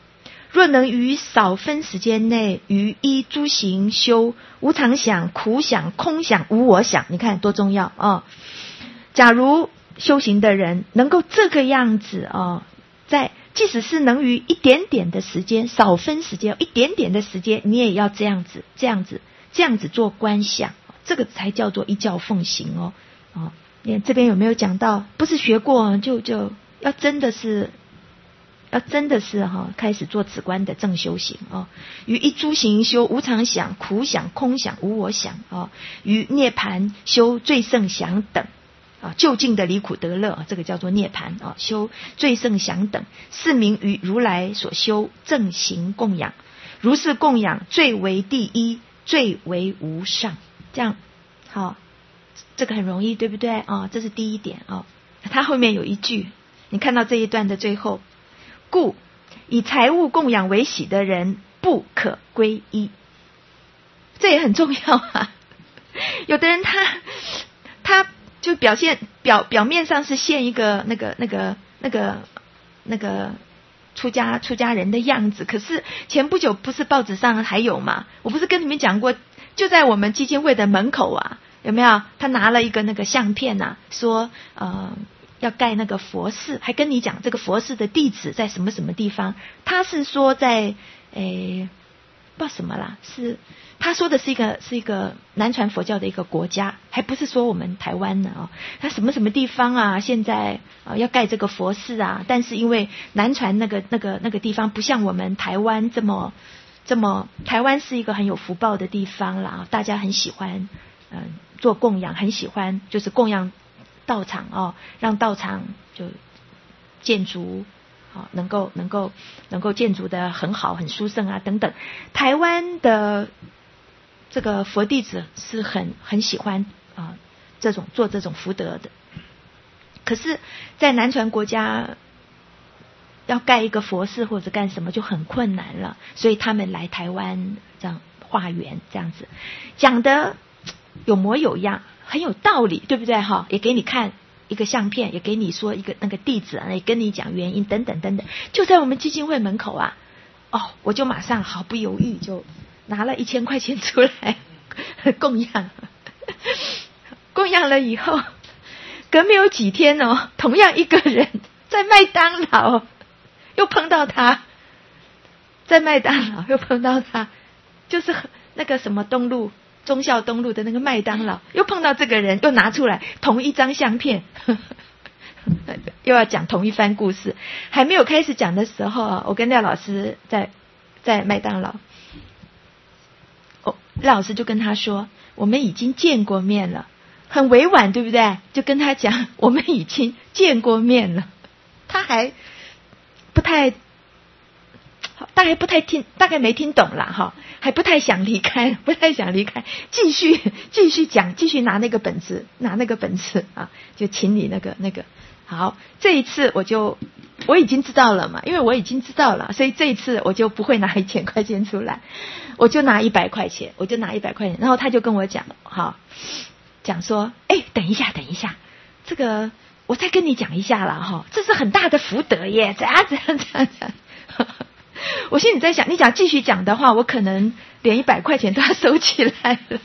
若能于少分时间内，于一诸行修无常想、苦想、空想、无我想，你看多重要啊、哦！假如修行的人能够这个样子啊、哦，在即使是能于一点点的时间，少分时间，一点点的时间，你也要这样子，这样子，这样子做观想，这个才叫做一教奉行哦。哦，你看这边有没有讲到？不是学过就就要真的是。要真的是哈、哦，开始做此观的正修行哦。于一诸行修无常想、苦想、空想、无我想哦。于涅盘修最胜想等啊，就近的离苦得乐，这个叫做涅盘啊。修最胜想等，是名于如来所修正行供养。如是供养，最为第一，最为无上。这样好、哦，这个很容易，对不对啊、哦？这是第一点啊、哦。它后面有一句，你看到这一段的最后。故以财物供养为喜的人不可皈依，这也很重要啊。有的人他他就表现表表面上是现一个那个那个那个那个出家出家人的样子，可是前不久不是报纸上还有嘛？我不是跟你们讲过，就在我们基金会的门口啊，有没有？他拿了一个那个相片啊，说呃。要盖那个佛寺，还跟你讲这个佛寺的地址在什么什么地方。他是说在诶不知道什么啦，是他说的是一个是一个南传佛教的一个国家，还不是说我们台湾呢哦。他什么什么地方啊？现在啊要盖这个佛寺啊，但是因为南传那个那个那个地方不像我们台湾这么这么，台湾是一个很有福报的地方啦，大家很喜欢嗯、呃、做供养，很喜欢就是供养。道场哦，让道场就建筑哦，能够能够能够建筑的很好，很殊胜啊等等。台湾的这个佛弟子是很很喜欢啊、呃、这种做这种福德的。可是，在南传国家要盖一个佛寺或者干什么就很困难了，所以他们来台湾这样化缘这样子，讲的有模有样。很有道理，对不对哈？也给你看一个相片，也给你说一个那个地址，也跟你讲原因等等等等，就在我们基金会门口啊。哦，我就马上毫不犹豫就拿了一千块钱出来供养，供养了以后，隔没有几天哦，同样一个人在麦当劳又碰到他，在麦当劳又碰到他，就是那个什么东路。忠孝东路的那个麦当劳，又碰到这个人，又拿出来同一张相片，呵呵又要讲同一番故事。还没有开始讲的时候啊，我跟廖老师在在麦当劳，哦，廖老师就跟他说，我们已经见过面了，很委婉，对不对？就跟他讲，我们已经见过面了，他还不太。大概不太听，大概没听懂啦哈，还不太想离开，不太想离开，继续继续讲，继续拿那个本子，拿那个本子啊，就请你那个那个。好，这一次我就我已经知道了嘛，因为我已经知道了，所以这一次我就不会拿一千块钱出来，我就拿一百块钱，我就拿一百块钱，然后他就跟我讲，哈，讲说，哎，等一下，等一下，这个我再跟你讲一下了哈，这是很大的福德耶，怎样怎样怎样怎样。我心里在想，你讲继续讲的话，我可能连一百块钱都要收起来了。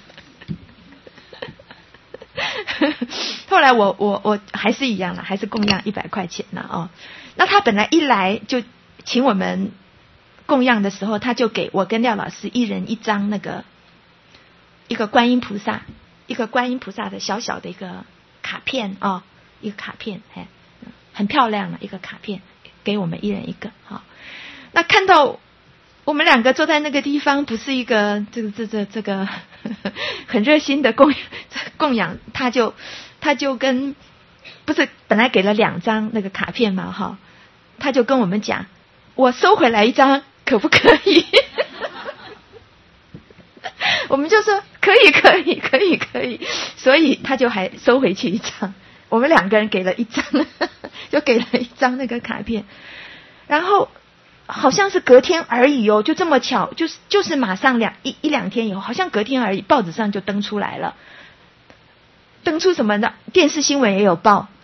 后来我我我还是一样了，还是供养一百块钱了哦。那他本来一来就请我们供养的时候，他就给我跟廖老师一人一张那个一个观音菩萨，一个观音菩萨的小小的一个卡片哦，一个卡片，哎，很漂亮的一个卡片，给我们一人一个哈。哦，那看到我们两个坐在那个地方，不是一个这个这这这个很热心的供供养，他就他就跟不是本来给了两张那个卡片嘛哈，他就跟我们讲，我收回来一张可不可以？我们就说可以可以可以可以，所以他就还收回去一张，我们两个人给了一张，就给了一张那个卡片，然后。好像是隔天而已哦，就这么巧，就是就是马上两一一两天以后，好像隔天而已，报纸上就登出来了。登出什么呢？电视新闻也有报，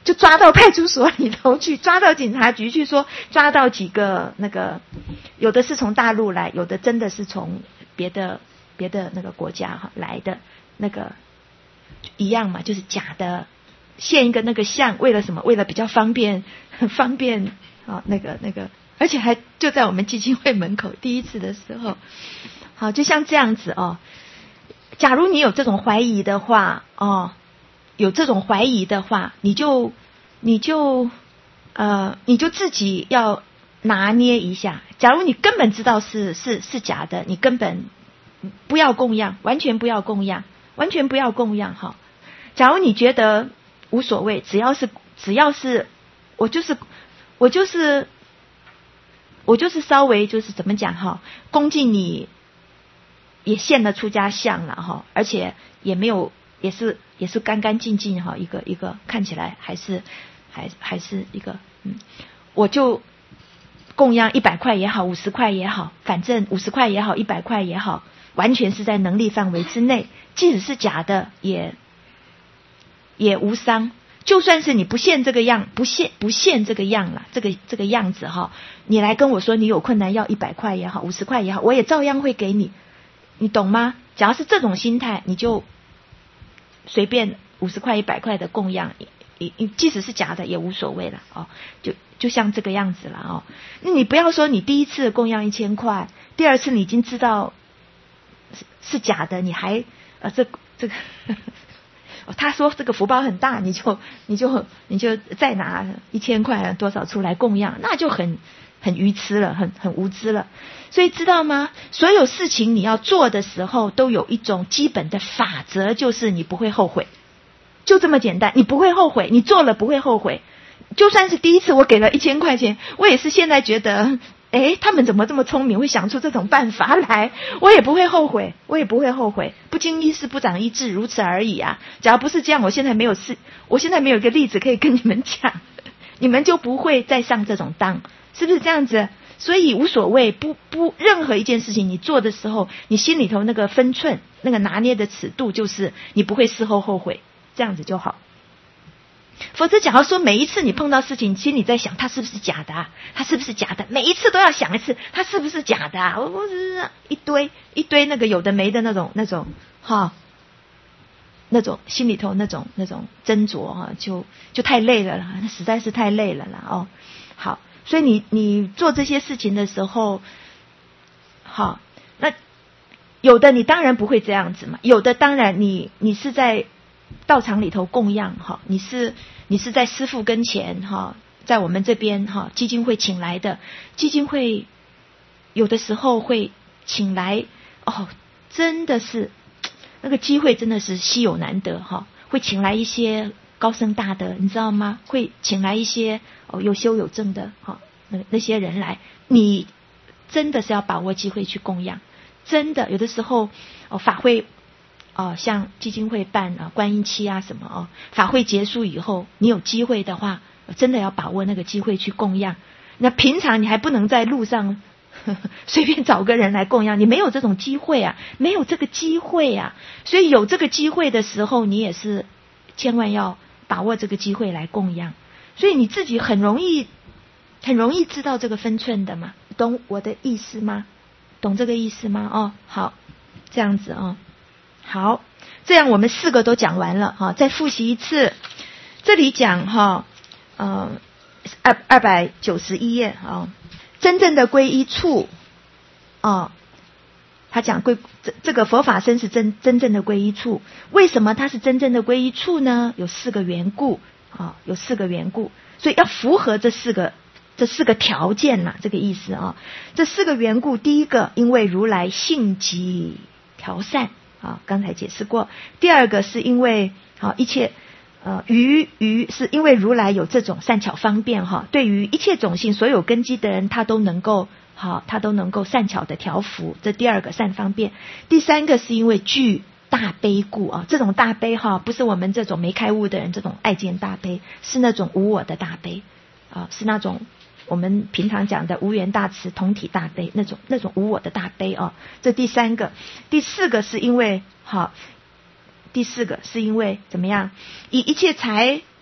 就抓到派出所里头去，抓到警察局去，说抓到几个那个，有的是从大陆来，有的真的是从别的别的那个国家哈来的，那个一样嘛，就是假的，现一个那个像，为了什么？为了比较方便方便啊，那个那个，而且还就在我们基金会门口，第一次的时候，好，就像这样子哦。假如你有这种怀疑的话哦。有这种怀疑的话，你就你就呃你就自己要拿捏一下。假如你根本知道是是是假的，你根本不要供养，完全不要供养，完全不要供养哈。假如你觉得无所谓，只要是只要是我就是我就是我就是稍微就是怎么讲哈，恭敬你也现了出家相了哈，而且也没有。也是也是干干净净哈，一个一个看起来还是还还是一个嗯，我就供养一百块也好，五十块也好，反正五十块也好，一百块也好，完全是在能力范围之内，即使是假的也也无伤。就算是你不现这个样，不现不现这个样了，这个这个样子哈，你来跟我说你有困难要一百块也好，五十块也好，我也照样会给你，你懂吗？只要是这种心态，你就。随便五十块一百块的供养，即使是假的也无所谓了哦，就就像这个样子了哦。那你不要说你第一次供养一千块，第二次你已经知道是是假的，你还呃这这个他说这个福报很大，你就你就你就再拿一千块多少出来供养，那就很很愚痴了，很很无知了。所以知道吗？所有事情你要做的时候，都有一种基本的法则，就是你不会后悔，就这么简单。你不会后悔，你做了不会后悔。就算是第一次我给了一千块钱，我也是现在觉得，诶，他们怎么这么聪明，会想出这种办法来？我也不会后悔，我也不会后悔。不经一事不长一智，如此而已啊！假如不是这样，我现在没有事，我现在没有一个例子可以跟你们讲，你们就不会再上这种当，是不是这样子？所以无所谓，不不，任何一件事情你做的时候，你心里头那个分寸，那个拿捏的尺度，就是你不会事后后悔，这样子就好。否则假如说每一次你碰到事情，心里在想它是不是假的啊，它是不是假的，每一次都要想一次它是不是假的啊，我我一堆一堆那个有的没的那种那种哈，那种心里头那种那种斟酌哈，就就太累了啦，实在是太累了啦哦。好，所以你你做这些事情的时候，好，那有的你当然不会这样子嘛，有的当然你你是在道场里头供养哈，你是你是在师父跟前哈，在我们这边哈基金会请来的，基金会有的时候会请来哦，真的是那个机会真的是稀有难得哈，会请来一些高僧大德，你知道吗？会请来一些哦有修有证的哈，那那些人来，你真的是要把握机会去供养，真的有的时候哦法会。哦，像基金会办啊观音期啊什么哦，法会结束以后，你有机会的话，真的要把握那个机会去供养。那平常你还不能在路上呵呵随便找个人来供养，你没有这种机会啊，没有这个机会啊。所以有这个机会的时候，你也是千万要把握这个机会来供养。所以你自己很容易很容易知道这个分寸的嘛，懂我的意思吗？懂这个意思吗？哦，好，这样子哦。好，这样我们四个都讲完了哈，再复习一次。这里讲哈，呃，二二百九十一页啊，真正的皈依处哦，他讲皈这这个佛法僧是真真正的皈依处。为什么它是真正的皈依处呢？有四个缘故啊，有四个缘故，所以要符合这四个这四个条件呐，这个意思啊。这四个缘故，第一个，因为如来性极调善。啊，刚才解释过。第二个是因为好一切呃于于是因为如来有这种善巧方便哈，对于一切种性所有根基的人，他都能够好，他都能够善巧的调伏。这第二个善方便。第三个是因为具大悲故啊，这种大悲哈，不是我们这种没开悟的人这种爱见大悲，是那种无我的大悲啊，是那种。我们平常讲的无缘大慈同体大悲，那种那种无我的大悲哦，这第三个。第四个是因为好，第四个是因为怎么样？以一切财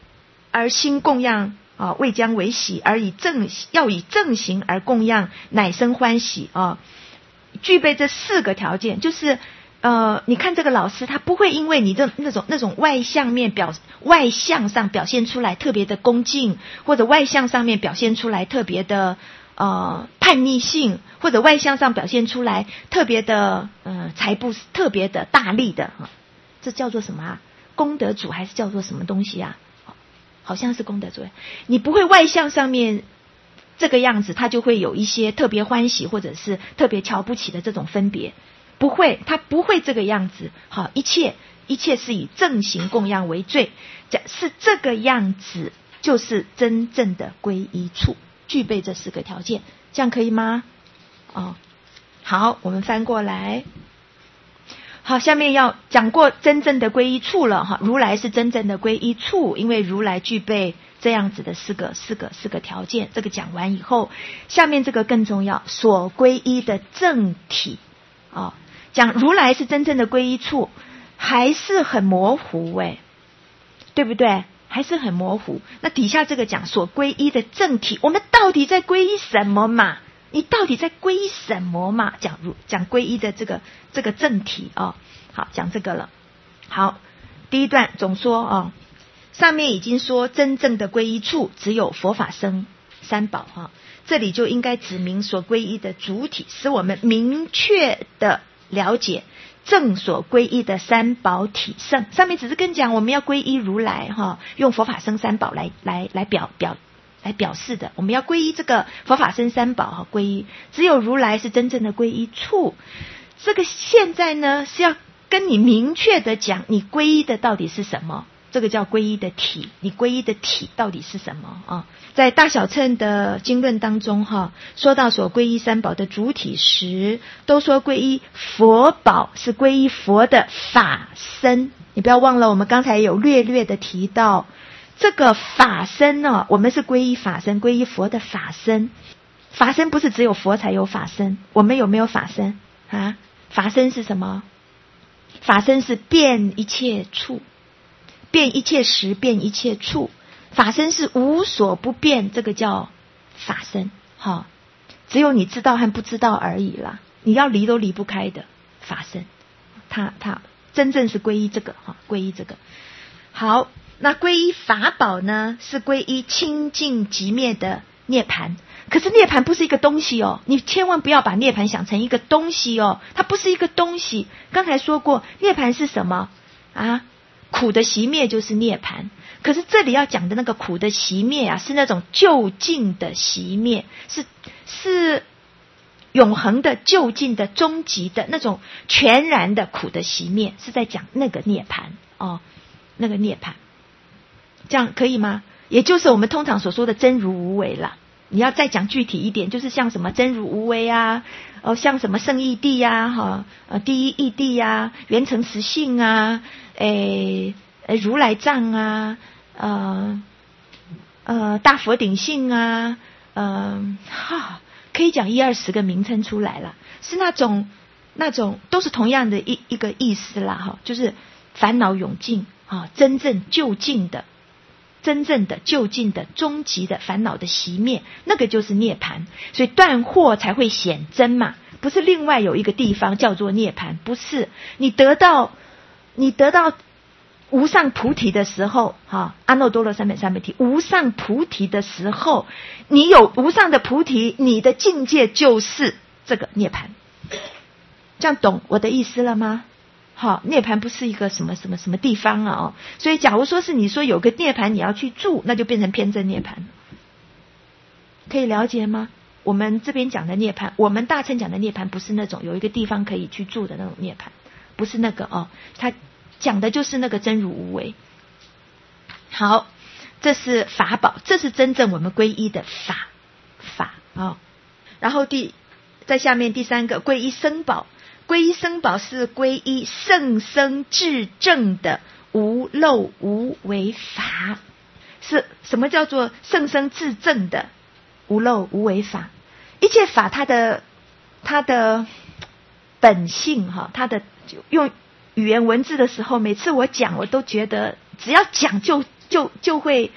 而心供养啊，未将为喜，而以正要以正行而供养，乃生欢喜啊。具备这四个条件，就是呃，你看这个老师，他不会因为你这那种那种外向面表外向上表现出来特别的恭敬，或者外向上面表现出来特别的呃叛逆性，或者外向上表现出来特别的呃财布特别的大力的啊，这叫做什么啊？功德主还是叫做什么东西啊？好像是功德主。你不会外向上面这个样子，他就会有一些特别欢喜或者是特别瞧不起的这种分别，不会，他不会这个样子。好，一切一切是以正行供养为最，是这个样子，就是真正的皈依处，具备这四个条件，这样可以吗？哦，好，我们翻过来。好，下面要讲过真正的皈依处了哈。如来是真正的皈依处，因为如来具备这样子的四个四个四个条件。这个讲完以后，下面这个更重要，所皈依的正体啊、哦，讲如来是真正的皈依处，还是很模糊诶，对不对？还是很模糊。那底下这个讲所皈依的正体，我们到底在皈依什么嘛？你到底在皈依什么嘛？讲如讲皈依的这个这个正体哦，好，讲这个了。好，第一段总说哦，上面已经说真正的皈依处只有佛法僧三宝哈、哦，这里就应该指明所皈依的主体，使我们明确的了解正所皈依的三宝体圣。上面只是跟讲我们要皈依如来哈、哦，用佛法僧三宝来来来表表。来表示的，我们要皈依这个佛法僧三宝哈，皈依只有如来是真正的皈依处。这个现在呢是要跟你明确的讲，你皈依的到底是什么？这个叫皈依的体，你皈依的体到底是什么啊？在大小乘的经论当中哈，说到所皈依三宝的主体时，都说皈依佛宝是皈依佛的法身。你不要忘了，我们刚才有略略的提到。这个法身呢、哦，我们是皈依法身，皈依佛的法身。法身不是只有佛才有法身，我们有没有法身啊？法身是什么？法身是遍一切处，遍一切时，遍一切处。法身是无所不遍，这个叫法身。哈、哦，只有你知道和不知道而已啦。你要离都离不开的法身，他他真正是皈依这个哈、哦，皈依这个。好。那皈依法宝呢，是皈依清净寂灭的涅槃。可是涅槃不是一个东西哦，你千万不要把涅槃想成一个东西哦，它不是一个东西。刚才说过，涅槃是什么啊？苦的熄灭就是涅槃。可是这里要讲的那个苦的熄灭啊，是那种究竟的熄灭，是是永恒的、究竟的、终极的那种全然的苦的熄灭，是在讲那个涅槃哦，那个涅槃。这样可以吗？也就是我们通常所说的真如无为啦。你要再讲具体一点，就是像什么真如无为啊，哦，像什么圣义谛呀，哈，呃，第一义谛呀，圆成实性啊，诶，如来藏啊，呃，呃，大佛顶性啊，呃，哈，可以讲一二十个名称出来了，是那种那种都是同样的一一个意思啦，哈，就是烦恼永尽啊，真正究竟的。真正的究竟的终极的烦恼的熄灭，那个就是涅槃，所以断惑才会显真嘛，不是另外有一个地方叫做涅槃，不是你得到你得到无上菩提的时候，哈，阿耨多罗三藐三菩提，无上菩提的时候，你有无上的菩提，你的境界就是这个涅槃，这样懂我的意思了吗？好，涅槃不是一个什么什么什么地方啊、哦，所以假如说是你说有个涅槃你要去住，那就变成偏正涅槃，可以了解吗？我们这边讲的涅槃，我们大乘讲的涅槃不是那种有一个地方可以去住的那种涅槃，不是那个哦，他讲的就是那个真如无为。好，这是法宝，这是真正我们皈依的法法哦。然后第在下面第三个皈依僧宝。皈依僧宝是皈依圣僧至正的无漏无为法。是什么叫做圣僧至正的无漏无为法？一切法它的它的本性哈，它的用语言文字的时候，每次我讲我都觉得只要讲就就就会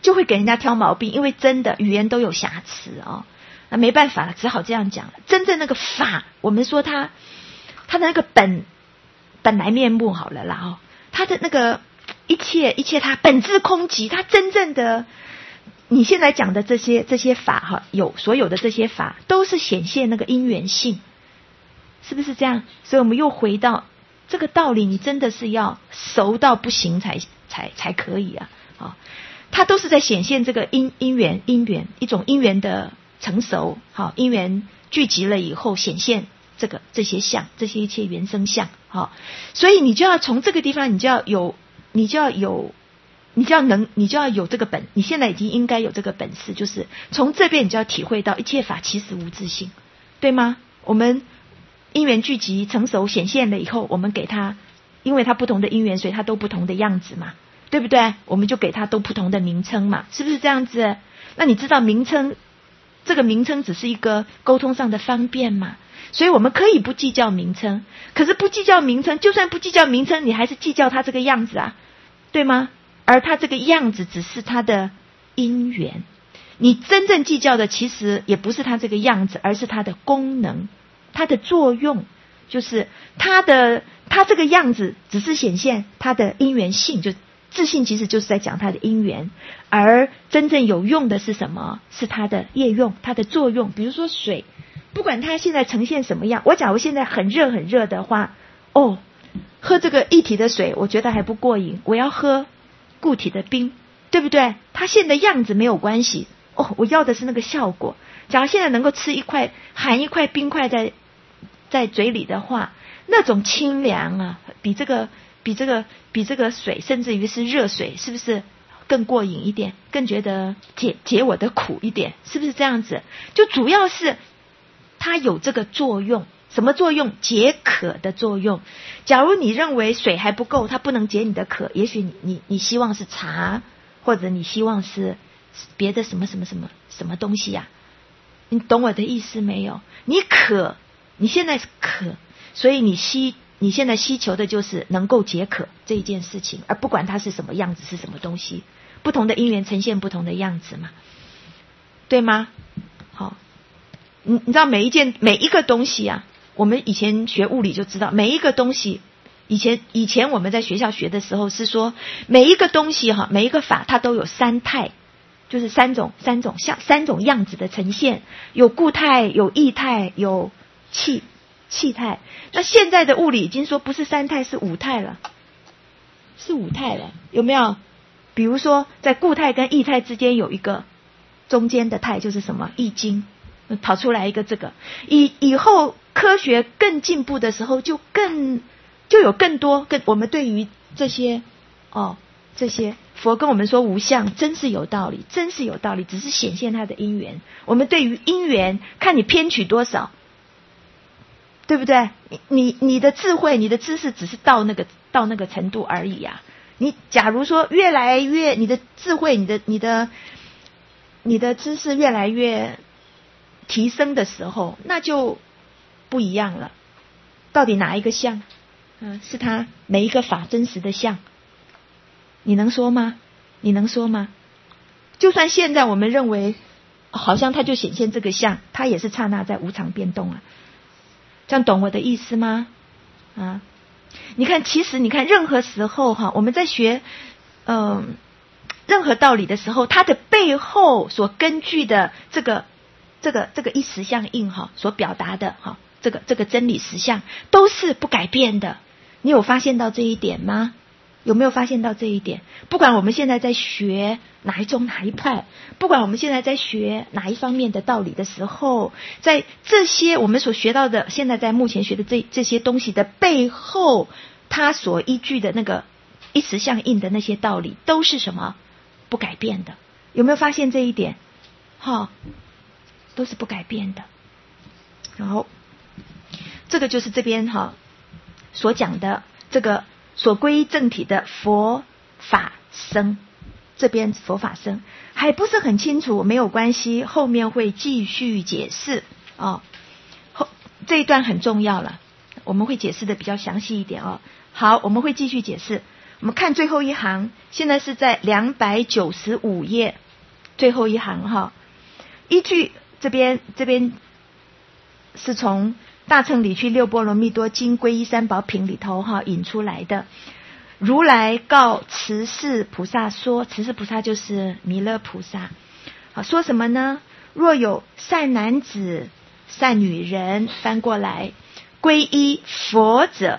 就会给人家挑毛病，因为真的语言都有瑕疵哦，那没办法了，只好这样讲。真正那个法，我们说它它的那个本本来面目好了啦哦，它的那个一切一切它本质空寂，它真正的你现在讲的这些这些法哈，有所有的这些法都是显现那个因缘性，是不是这样？所以我们又回到这个道理，你真的是要熟到不行才才才可以啊！啊，它都是在显现这个因因缘因缘一种因缘的成熟，好，因缘聚集了以后显现这个这些相，这些一切原生相，好，所以你就要从这个地方，你就要有，你就要有，你就要能，你就要有这个本，你现在已经应该有这个本事，就是从这边你就要体会到一切法其实无自性，对吗？我们因缘聚集成熟显现了以后，我们给它，因为它不同的因缘，所以它都不同的样子嘛，对不对？我们就给它都不同的名称嘛，是不是这样子？那你知道名称，这个名称只是一个沟通上的方便嘛，所以我们可以不计较名称，可是不计较名称，就算不计较名称，你还是计较它这个样子啊，对吗？而它这个样子只是它的因缘，你真正计较的其实也不是它这个样子，而是它的功能，它的作用，就是它的它这个样子只是显现它的因缘性，就自性其实就是在讲它的因缘，而真正有用的是什么？是它的业用，它的作用。比如说水，不管它现在呈现什么样，我假如现在很热很热的话，哦，喝这个液体的水我觉得还不过瘾，我要喝固体的冰，对不对？它现在样子没有关系，哦，我要的是那个效果。假如现在能够吃一块含一块冰块在在嘴里的话，那种清凉啊，比这个比这个比这个水，甚至于是热水，是不是更过瘾一点，更觉得解解我的苦一点，是不是这样子？就主要是它有这个作用，什么作用？解渴的作用。假如你认为水还不够，它不能解你的渴，也许你你你希望是茶，或者你希望是别的什么什么什么什么东西呀、啊？你懂我的意思没有？你渴，你现在是渴，所以你希你现在希求的就是能够解渴这一件事情，而不管它是什么样子，是什么东西，不同的因缘呈现不同的样子嘛，对吗？好，你你知道每一件每一个东西啊，我们以前学物理就知道，每一个东西，以前以前我们在学校学的时候是说，每一个东西哈，每一个法它都有三态。就是三种三种像三种样子的呈现，有固态，有液态，有气气态。那现在的物理已经说不是三态，是五态了，是五态了，有没有？比如说在固态跟液态之间有一个中间的态，就是什么易经跑出来一个这个。以以后科学更进步的时候，就更就有更多更我们对于这些哦这些。佛跟我们说无相，真是有道理，真是有道理，只是显现它的因缘。我们对于因缘，看你偏取多少，对不对？你你你的智慧，你的知识只是到那个到那个程度而已啊。你假如说越来越你的智慧，你的你的你的知识越来越提升的时候，那就不一样了。到底哪一个相？嗯，是它每一个法真实的相。你能说吗？你能说吗？就算现在我们认为好像它就显现这个相，它也是刹那在无常变动啊。这样懂我的意思吗？啊，你看，其实你看任何时候哈，我们在学嗯、呃、任何道理的时候，它的背后所根据的这个这个这个一实相应哈所表达的哈这个这个真理实相都是不改变的。你有发现到这一点吗？有没有发现到这一点？不管我们现在在学哪一种哪一派，不管我们现在在学哪一方面的道理的时候，在这些我们所学到的，现在在目前学的这这些东西的背后，它所依据的那个一实相应的那些道理，都是什么？不改变的。有没有发现这一点？哈，都是不改变的。然后，这个就是这边哈所讲的这个。所归正体的佛法僧，这边佛法僧还不是很清楚，没有关系，后面会继续解释哦。后这一段很重要了，我们会解释的比较详细一点哦。好，我们会继续解释我们看最后一行，现在是在两百九十五页最后一行哈。依据这边这边是从大乘理趣六波罗蜜多经皈依三宝品里头哈引出来的。如来告持世菩萨说，持世菩萨就是弥勒菩萨。好，说什么呢？若有善男子、善女人，翻过来，皈依佛者，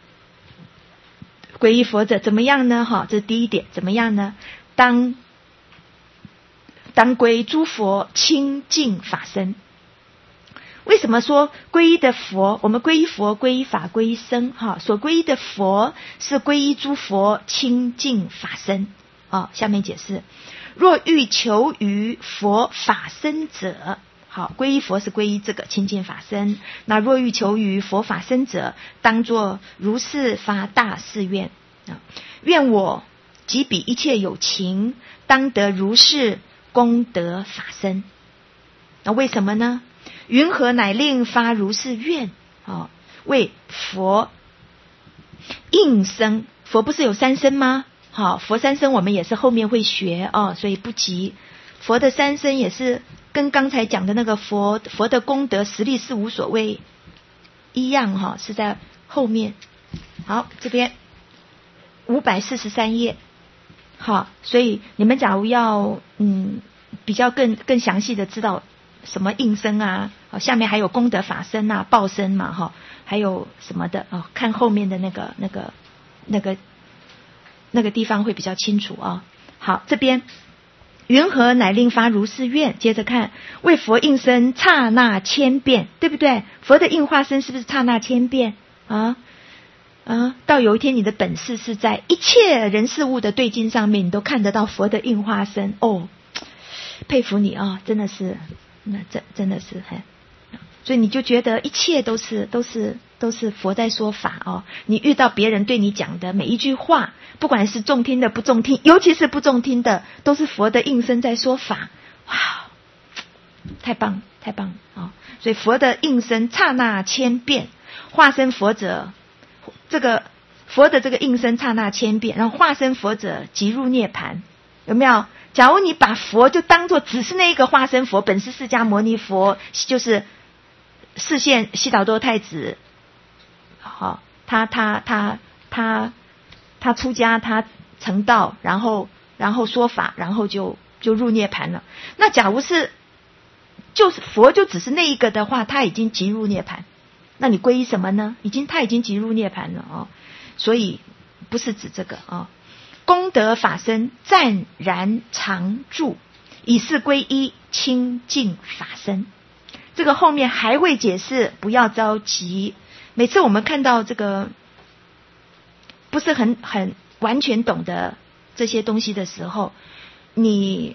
皈依佛者怎么样呢？哈，这是第一点，怎么样呢？当当归诸佛清净法身。为什么说皈依的佛，我们皈依佛、皈依法、皈依僧哈，所皈依的佛是皈依诸佛清净法身啊。下面解释：若欲求于佛法身者，好，皈依佛是皈依这个清净法身。那若欲求于佛法身者，当作如是发大誓愿啊，愿我即彼一切有情，当得如是功德法身。那为什么呢？云何乃令发如是愿？哦，为佛应身。佛不是有三身吗？好，佛三身我们也是后面会学哦，所以不急。佛的三身也是跟刚才讲的那个佛佛的功德实力是无所谓一样哈、哦，是在后面。好，这边五百四十三页。好，所以你们假如要嗯比较更更详细的知道什么应身啊，下面还有功德法身啊、报身嘛哈，还有什么的啊，看后面的那个那个那个那个地方会比较清楚啊。好，这边云何乃令发如是愿？接着看，为佛应身刹那千变，对不对？佛的应化身是不是刹那千变啊？啊，到有一天你的本事是在一切人事物的对境上面，你都看得到佛的应化身哦，佩服你啊，真的是。那真真的是很，所以你就觉得一切都是都是都是佛在说法哦。你遇到别人对你讲的每一句话，不管是中听的不中听，尤其是不中听的，都是佛的应身在说法。哇，太棒太棒啊、哦！所以佛的应身刹那千变，化身佛者，这个佛的这个应身刹那千变，然后化身佛者即入涅槃，有没有？假如你把佛就当作只是那一个化身佛，本师释迦牟尼佛，就是示现悉达多太子，好，他他他他他出家，他成道，然后然后说法，然后就就入涅槃了。那假如是就是佛就只是那一个的话，他已经即入涅槃，那你皈依什么呢？已经他已经即入涅槃了哦，所以不是指这个哦。功德法身暂然常住，以是皈依清净法身。这个后面还会解释，不要着急。每次我们看到这个不是很很完全懂得这些东西的时候，你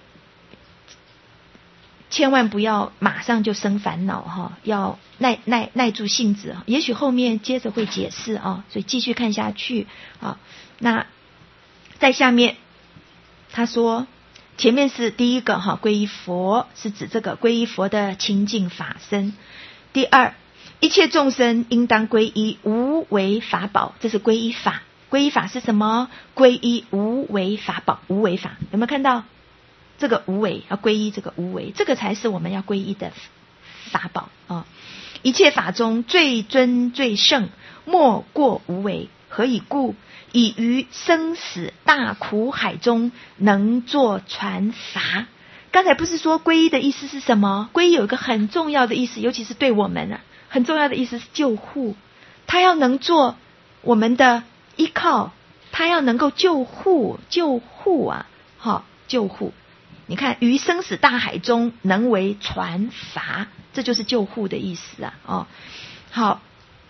千万不要马上就生烦恼哈，要耐耐耐住性子。也许后面接着会解释啊，所以继续看下去啊。那在下面他说，前面是第一个哈，皈依佛是指这个皈依佛的清净法身。第二，一切众生应当皈依无为法宝，这是皈依法。皈依法是什么？皈依无为法宝，无为法有没有看到？这个无为要皈依这个无为，这个才是我们要皈依的法宝啊！一切法中最尊最胜，莫过无为。何以故？以于生死大苦海中能作传法。刚才不是说皈依的意思是什么？皈依有一个很重要的意思，尤其是对我们啊，很重要的意思是救护。他要能做我们的依靠，他要能够救护，救护啊，好，救护。你看，于生死大海中能为传法，这就是救护的意思啊。哦，好，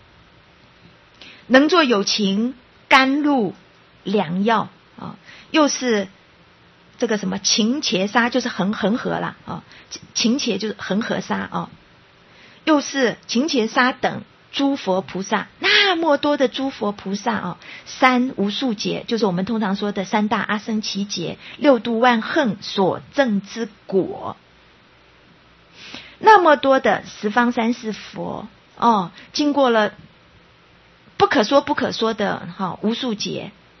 能做有情甘露良药啊，又是这个什么情茄沙，就是恒恒河啦啊，情茄就是恒河沙啊，又是情茄沙等诸佛菩萨，那么多的诸佛菩萨啊，三无数劫，就是我们通常说的三大阿僧祇劫，六度万恒所证之果，那么多的十方三世佛哦，经过了不可说不可说的哈、哦、无数劫，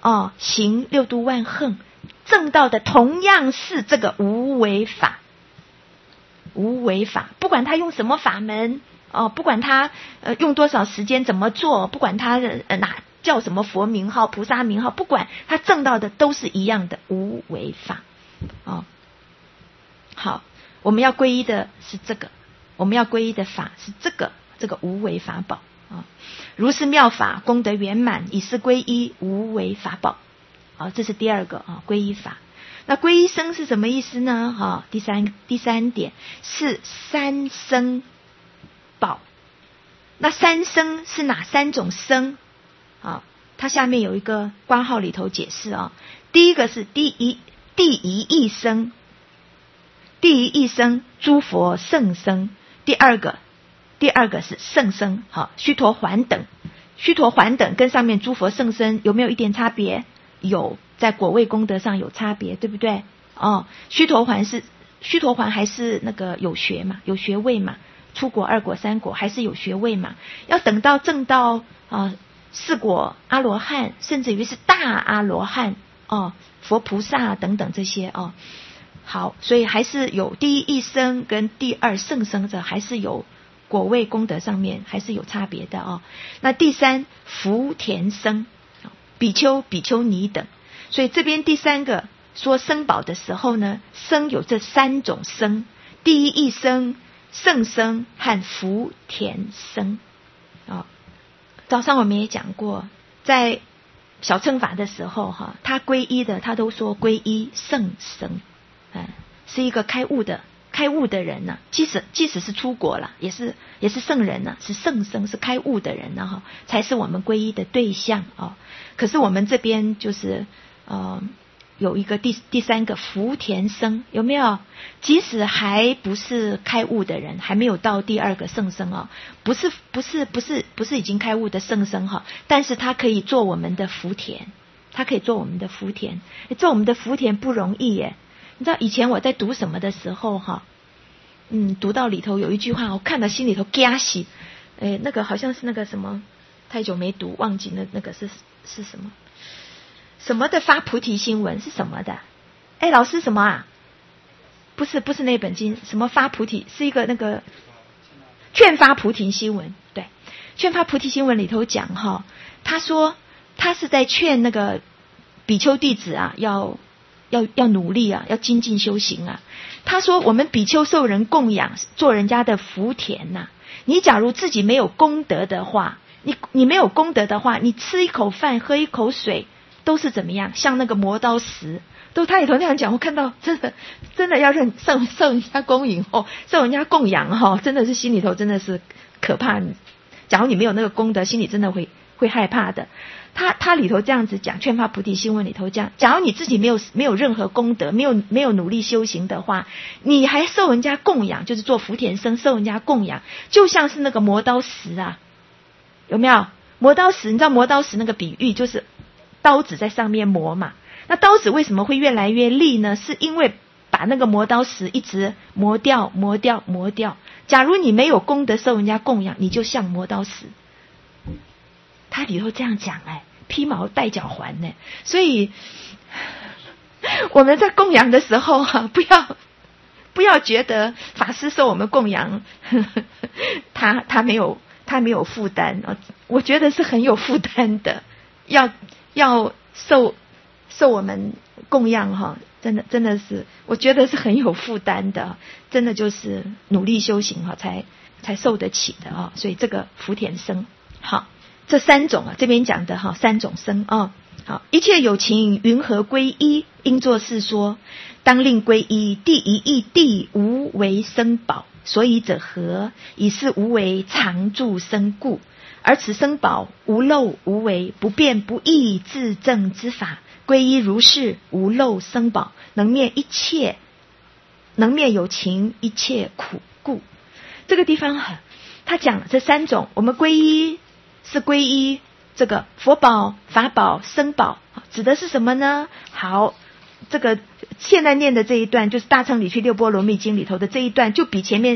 哦，行六度万横，证到的同样是这个无为法。无为法，不管他用什么法门哦，不管他呃用多少时间怎么做，不管他呃哪叫什么佛名号、菩萨名号，不管他证到的都是一样的无为法哦。好，我们要皈依的是这个，我们要皈依的法是这个这个无为法宝啊、哦。如是妙法，功德圆满，以是皈依无为法宝。好、哦，这是第二个啊、哦，皈依法。那皈依僧是什么意思呢？哈、哦，第三第三点是三僧宝。那三僧是哪三种僧？啊、哦，它下面有一个括号里头解释啊、哦。第一个是第一第一义僧，第一义僧诸佛圣僧。第二个第二个是圣僧，好、哦，须陀洹等。须陀洹等跟上面诸佛圣僧有没有一点差别？有，在果位功德上有差别，对不对？哦，须陀洹是须陀洹还是那个有学嘛，有学位嘛，出果、二果、三果还是有学位嘛。要等到证到啊、呃、四果阿罗汉，甚至于是大阿罗汉哦，佛菩萨等等这些哦。好，所以还是有第一义僧跟第二圣僧者，还是有果位功德上面还是有差别的哦。那第三福田僧。比丘、比丘尼等，所以这边第三个说僧宝的时候呢，僧有这三种僧：第一义僧、圣僧和福田僧。哦，早上我们也讲过，在小乘法的时候，哈，他皈依的，他都说皈依圣僧，嗯，是一个开悟的。开悟的人呢、啊，即使即使是出国了，也是也是圣人呢、啊，是圣僧，是开悟的人呢、啊，哈，才是我们皈依的对象哦。可是我们这边就是呃有一个第第三个福田僧，有没有？即使还不是开悟的人，还没有到第二个圣僧哦，不是不是不是不是已经开悟的圣僧哈，但是他可以做我们的福田，他可以做我们的福田，做我们的福田不容易耶。你知道以前我在读什么的时候哈，嗯，读到里头有一句话，我看到心里头嘎喜，诶，那个好像是那个什么，太久没读，忘记那那个是是什么什么的发菩提心文是什么的？哎，老师什么啊？不是不是那本经，什么发菩提是一个那个劝发菩提心文，对，劝发菩提心文里头讲哈，他说他是在劝那个比丘弟子啊，要。要要努力啊，要精进修行啊。他说我们比丘受人供养，做人家的福田呐、啊。你假如自己没有功德的话，你你没有功德的话，你吃一口饭，喝一口水，都是怎么样？像那个磨刀石。都他里头那样讲，我看到真的真的要认受受人家供养哦，受人家供养哈、哦，真的是心里头真的是可怕。假如你没有那个功德，心里真的会会害怕的。他他里头这样子讲，劝发菩提心文里头讲，假如你自己没有没有任何功德，没有没有努力修行的话，你还受人家供养，就是做福田僧受人家供养，就像是那个磨刀石啊，有没有？磨刀石，你知道磨刀石那个比喻就是刀子在上面磨嘛，那刀子为什么会越来越利呢？是因为把那个磨刀石一直磨掉磨掉磨掉。假如你没有功德受人家供养，你就像磨刀石。他里头这样讲哎，披毛戴脚环呢，所以我们在供养的时候哈、啊，不要不要觉得法师受我们供养，呵呵他他没有他没有负担啊，我觉得是很有负担的，要要受受我们供养哈、啊，真的真的是，我觉得是很有负担的，真的就是努力修行哈、啊，才才受得起的啊，所以这个福田僧好。这三种啊，这边讲的哈，三种僧啊，好，一切有情云何归依？应作是说，当令归依第一义谛无为僧宝。所以者何？以是无为常住僧故。而此僧宝无漏无为，不变不异，自证之法。归依如是无漏僧宝，能灭一切，能灭有情一切苦故。这个地方他讲了这三种，我们归依。是皈依这个佛宝、法宝、僧宝，指的是什么呢？好，这个现在念的这一段就是《大乘理趣六波罗蜜经》里头的这一段，就比前面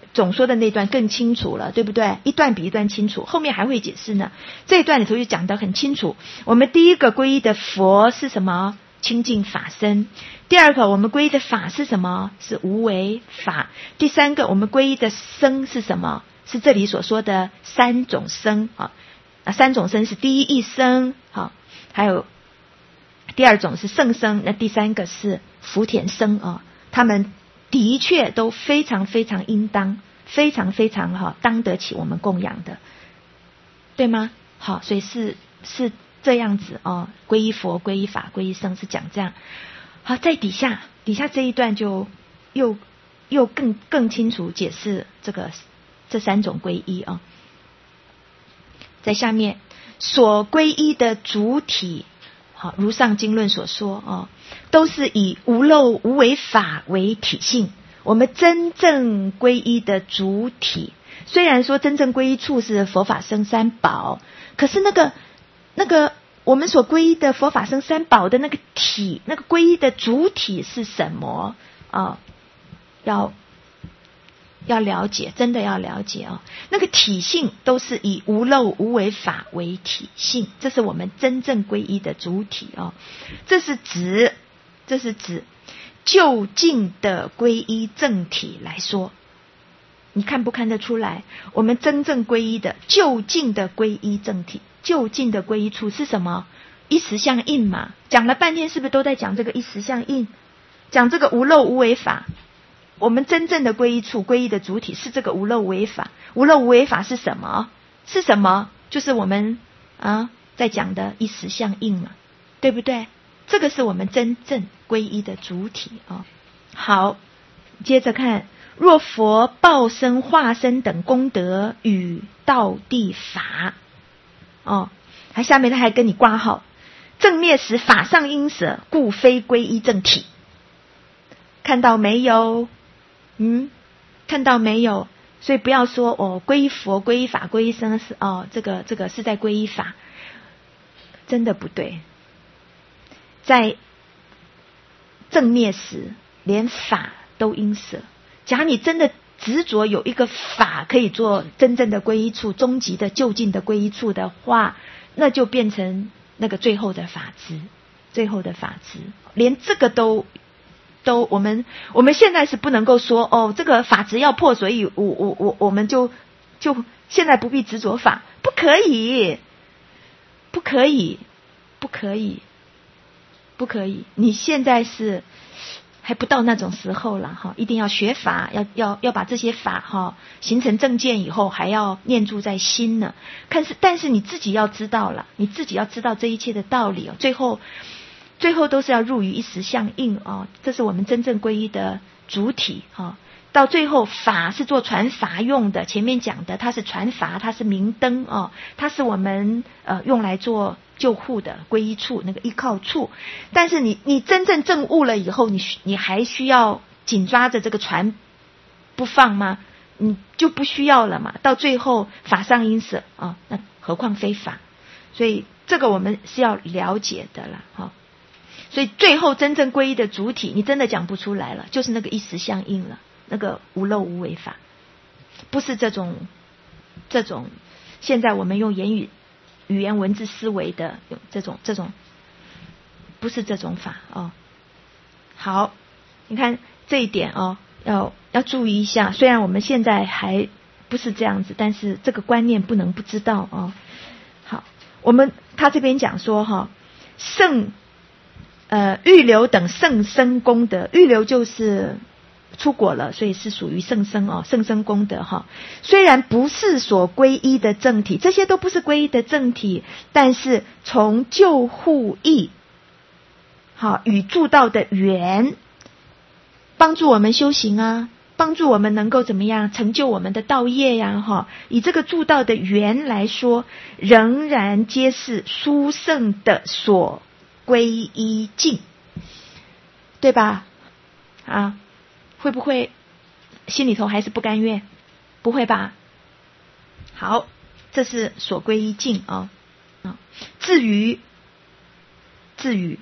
总说的那段更清楚了，对不对？一段比一段清楚，后面还会解释呢。这一段里头就讲得很清楚。我们第一个皈依的佛是什么？清净法身。第二个我们皈依的法是什么？是无为法。第三个我们皈依的生是什么？是这里所说的三种生啊。三种生是第一一生，好，还有第二种是圣生，那第三个是福田生啊。他们的确都非常非常应当，非常非常哈当得起我们供养的，对吗？好，所以是是这样子哦。皈依佛、皈依法、皈依僧是讲这样。好，在底下底下这一段就又又更更清楚解释这个这三种皈依啊。在下面所皈依的主体，好，如上经论所说哦，都是以无漏无为法为体性。我们真正皈依的主体，虽然说真正皈依处是佛法僧三宝，可是那个那个我们所皈依的佛法僧三宝的那个体，那个皈依的主体是什么啊？要要了解，真的要了解哦。那个体性都是以无漏无为法为体性，这是我们真正皈依的主体哦。这是指，这是指就近的皈依正体来说，你看不看得出来？我们真正皈依的就近的皈依正体，就近的皈依处是什么？一时相应嘛。讲了半天，是不是都在讲这个一时相应？讲这个无漏无为法。我们真正的皈依处，皈依的主体是这个无漏无为法。无漏无为法是什么？是什么？就是我们啊在讲的一时相应嘛，对不对？这个是我们真正皈依的主体啊。好，接着看，若佛报身化身等功德与道地法哦，还下面他还跟你挂号，正灭时法上因舍，故非皈依正体。看到没有？嗯，看到没有？所以不要说哦，皈依佛、皈依法、皈依僧是哦，这个这个是在皈依法，真的不对。在正灭时，连法都应舍。假如你真的执着有一个法可以做真正的皈依处、终极的就近的皈依处的话，那就变成那个最后的法执，最后的法执，连这个都都我们我们现在是不能够说哦，这个法执要破，所以我我我我们就就现在不必执着法，不可以，不可以，不可以。不可以，你现在是还不到那种时候了哈，一定要学法，要要要把这些法哈形成正见以后，还要念住在心呢。看是，但是你自己要知道了，你自己要知道这一切的道理哦。最后，最后都是要入于一时相应哦，这是我们真正皈依的主体哈。到最后，法是做传法用的，前面讲的它是传法，它是明灯哦，它是我们呃用来做救护的皈依处，那个依靠处。但是你你真正证悟了以后，你你还需要紧抓着这个传不放吗？你就不需要了嘛。到最后法上因舍啊，那何况非法？所以这个我们是要了解的了哈。所以最后真正皈依的主体，你真的讲不出来了，就是那个一时相应了。那个无漏无为法，不是这种这种现在我们用言语语言文字思维的这种这种，不是这种法哦。好，你看这一点哦，要要注意一下。虽然我们现在还不是这样子，但是这个观念不能不知道哦。好，我们他这边讲说哈、哦，圣呃预流等圣生功德，预流就是出果了，所以是属于圣生哦，圣生功德哈。虽然不是所皈依的正体，这些都不是皈依的正体，但是从救护义，好与助道的缘，帮助我们修行啊，帮助我们能够怎么样成就我们的道业呀哈。以这个助道的缘来说，仍然皆是殊胜的所皈依境，对吧？啊。会不会心里头还是不甘愿？不会吧？好，这是所皈依境啊。至于至于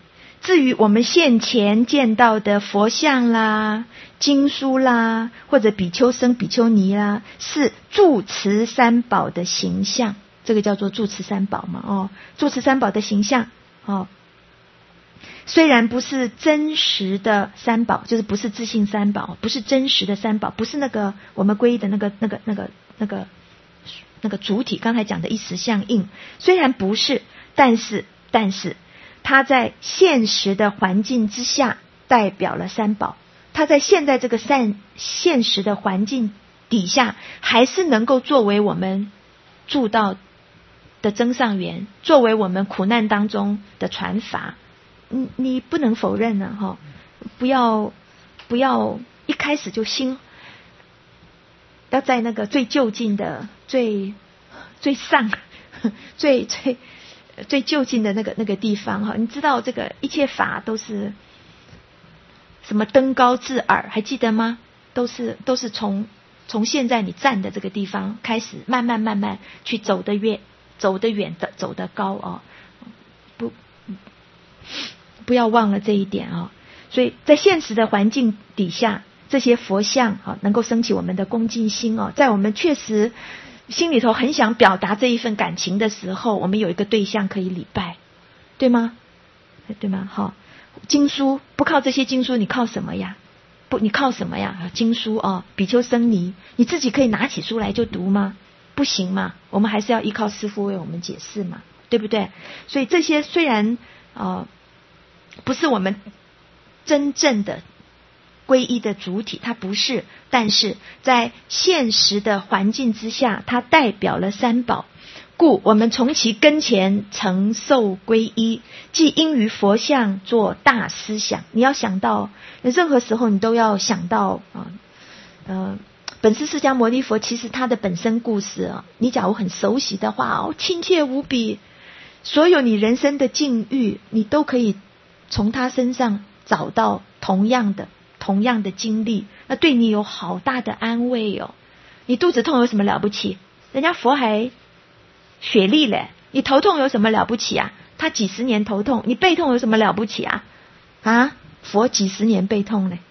至于我们现前见到的佛像啦、经书啦，或者比丘僧、比丘尼啦，是住持三宝的形象，这个叫做住持三宝嘛，哦，住持三宝的形象，哦，虽然不是真实的三宝，就是不是自性三宝，不是真实的三宝，不是那个我们皈依的那个、那个、那个、那个、那个主体，刚才讲的一时相应，虽然不是，但是，但是。它在现实的环境之下代表了三宝，它在现在这个现现实的环境底下，还是能够作为我们助道的增上缘，作为我们苦难当中的传法。你你不能否认呢，哈！不要不要一开始就心，要在那个最就近的、最最上、最最。最就近的那个那个地方哈，你知道这个一切法都是什么登高至耳，还记得吗？都是都是从从现在你站的这个地方开始，慢慢慢慢去走得远，走得远的，走得高哦。不不要忘了这一点啊、哦！所以在现实的环境底下，这些佛像啊，能够升起我们的恭敬心哦，在我们确实。心里头很想表达这一份感情的时候，我们有一个对象可以礼拜，对吗？对吗？好，经书不靠这些经书，你靠什么呀？不，你靠什么呀？经书哦，比丘僧尼，你自己可以拿起书来就读吗？不行嘛，我们还是要依靠师父为我们解释嘛，对不对？所以这些虽然呃不是我们真正的皈依的主体，它不是，但是在现实的环境之下，它代表了三宝，故我们从其跟前承受皈依，即应于佛像做大思想。你要想到任何时候你都要想到啊，呃，本师释迦牟尼佛其实他的本身故事啊，你假如很熟悉的话哦，亲切无比，所有你人生的境遇，你都可以从他身上找到同样的。同样的经历，那对你有好大的安慰哦。你肚子痛有什么了不起？人家佛还雪莉嘞。你头痛有什么了不起啊？他几十年头痛。你背痛有什么了不起啊？啊，佛几十年背痛嘞。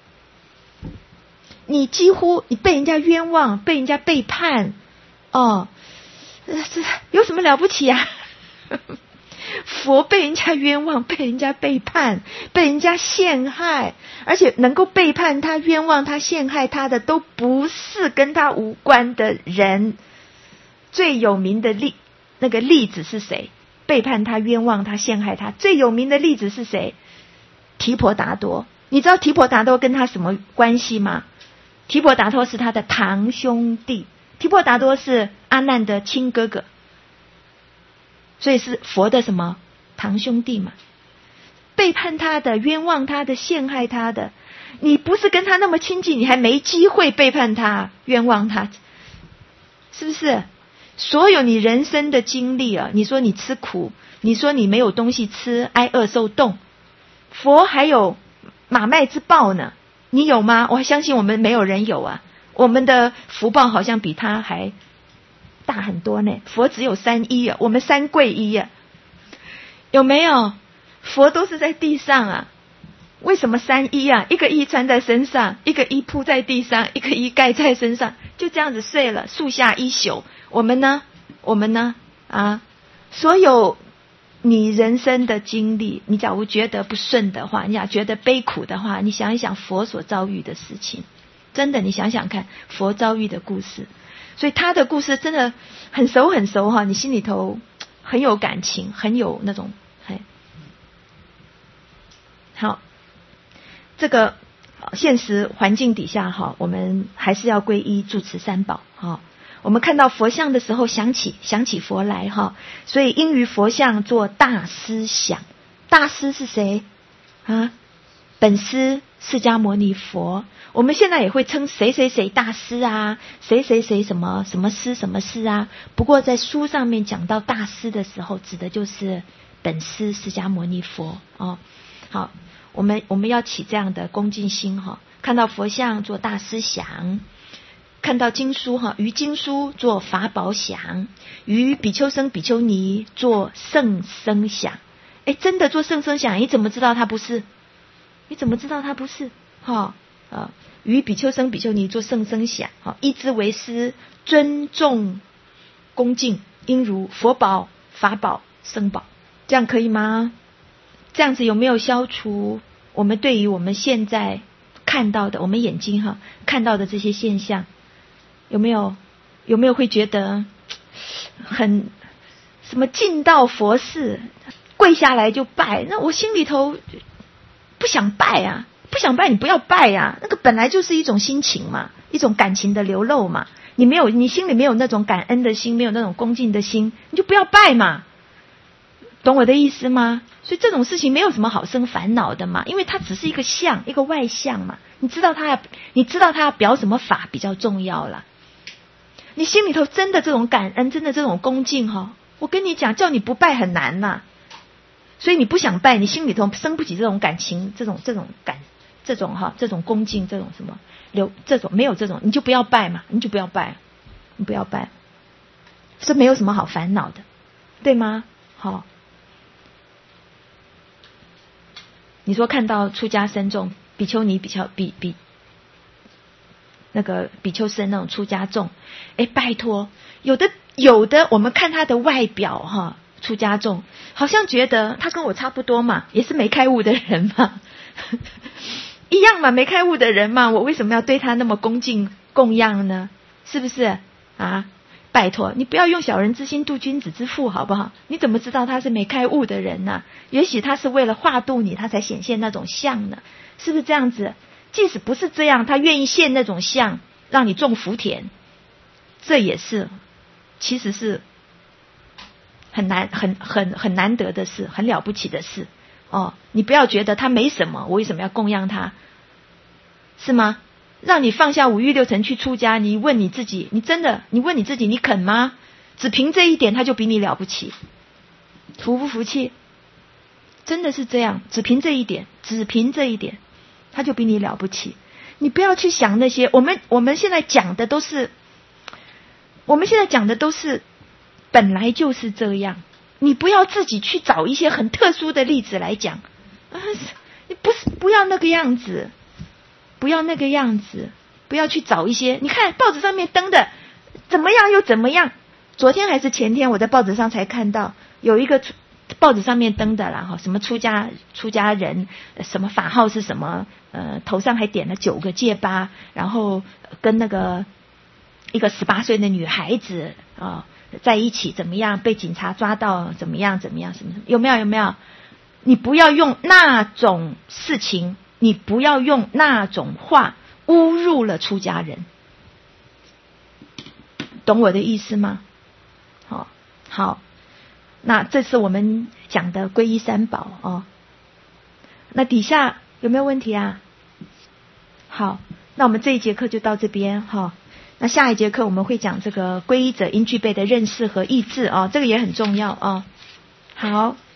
你几乎你被人家冤枉，被人家背叛，哦，这有什么了不起啊？佛被人家冤枉，被人家背叛，被人家陷害，而且能够背叛他、冤枉他、陷害他的，都不是跟他无关的人。最有名的例那个例子是谁？背叛他、冤枉他、陷害他，最有名的例子是谁？提婆达多。你知道提婆达多跟他什么关系吗？提婆达多是他的堂兄弟，提婆达多是阿难的亲哥哥。所以是佛的什么堂兄弟嘛？背叛他的、冤枉他的、陷害他的，你不是跟他那么亲近，你还没机会背叛他、冤枉他，是不是？所有你人生的经历啊，你说你吃苦，你说你没有东西吃，挨饿受冻，佛还有马麦之报呢，你有吗？我相信我们没有人有啊，我们的福报好像比他还大很多呢。佛只有三一啊，我们三皈依啊，有没有？佛都是在地上啊，为什么三衣啊？一个衣穿在身上，一个衣铺在地上，一个衣盖在身上，就这样子睡了，树下一宿。我们呢？我们呢？啊，所有你人生的经历，你假如觉得不顺的话，你假如觉得悲苦的话，你想一想佛所遭遇的事情，真的，你想想看佛遭遇的故事。所以他的故事真的很熟很熟哈，你心里头很有感情，很有那种嘿。好，这个现实环境底下哈，我们还是要皈依住持三宝哈。我们看到佛像的时候，想起想起佛来哈，所以应于佛像做大思想。大师是谁啊？本师释迦牟尼佛。我们现在也会称谁谁谁大师啊，谁谁谁什么什么师什么师啊。不过在书上面讲到大师的时候，指的就是本师释迦牟尼佛哦。好，我们我们要起这样的恭敬心哈，看到佛像做大思想，看到经书哈，于经书做法宝想，于比丘僧比丘尼做圣僧想。 哎，真的做圣声响，你怎么知道他不是？你怎么知道他不是？哈啊，与比丘僧比丘尼做圣声响，好，依之为师，尊重恭敬，应如佛宝、法宝、僧宝，这样可以吗？这样子有没有消除我们对于我们现在看到的，我们眼睛哈看到的这些现象，有没有有没有会觉得很什么进到佛寺跪下来就拜？那我心里头不想拜啊，不想拜你不要拜啊，那个本来就是一种心情嘛，一种感情的流露嘛。你没有，你心里没有那种感恩的心，没有那种恭敬的心，你就不要拜嘛。懂我的意思吗？所以这种事情没有什么好生烦恼的嘛，因为它只是一个相，一个外相嘛。你知道他要，你知道他要表什么法比较重要啦。你心里头真的这种感恩，真的这种恭敬哈，我跟你讲，叫你不拜很难呐。所以你不想拜，你心里头生不起这种感情，这种这种感，这种哈，这种恭敬，这种什么留，这种没有这种，你就不要拜嘛，你就不要拜，你不要拜，是没有什么好烦恼的，对吗？好。你说看到出家僧众比丘尼比丘比比那个比丘僧那种出家众，哎，拜托，有的有的我们看他的外表哈，出家众好像觉得他跟我差不多嘛，也是没开悟的人嘛一样嘛，没开悟的人嘛，我为什么要对他那么恭敬供养呢？是不是啊？拜托，你不要用小人之心度君子之腹，好不好？你怎么知道他是没开悟的人呢？也许他是为了化度你，他才显现那种相呢，是不是这样子？即使不是这样，他愿意现那种相，让你种福田，这也是，其实是很难、很很很难得的事，很了不起的事哦。你不要觉得他没什么，我为什么要供养他？是吗？让你放下五欲六尘去出家，你问你自己，你真的，你问你自己，你肯吗？只凭这一点，他就比你了不起，服不服气？真的是这样，只凭这一点，只凭这一点，他就比你了不起。你不要去想那些，我们我们现在讲的都是，我们现在讲的都是本来就是这样。你不要自己去找一些很特殊的例子来讲，啊，你不是不要那个样子。不要那个样子，不要去找一些，你看报纸上面登的怎么样又怎么样。昨天还是前天我在报纸上才看到有一个报纸上面登的啦，什么出家出家人，什么法号是什么，呃，头上还点了九个戒疤，然后跟那个一个十八岁的女孩子啊、呃、在一起，怎么样被警察抓到，怎么样怎么样什么，有没有有没有？你不要用那种事情，你不要用那种话侮辱了出家人，懂我的意思吗？好，好，那这是我们讲的皈依三宝哦。那底下有没有问题啊？好，那我们这一节课就到这边哈、哦。那下一节课我们会讲这个皈依者应具备的认识和意志啊、哦，这个也很重要啊、哦。好。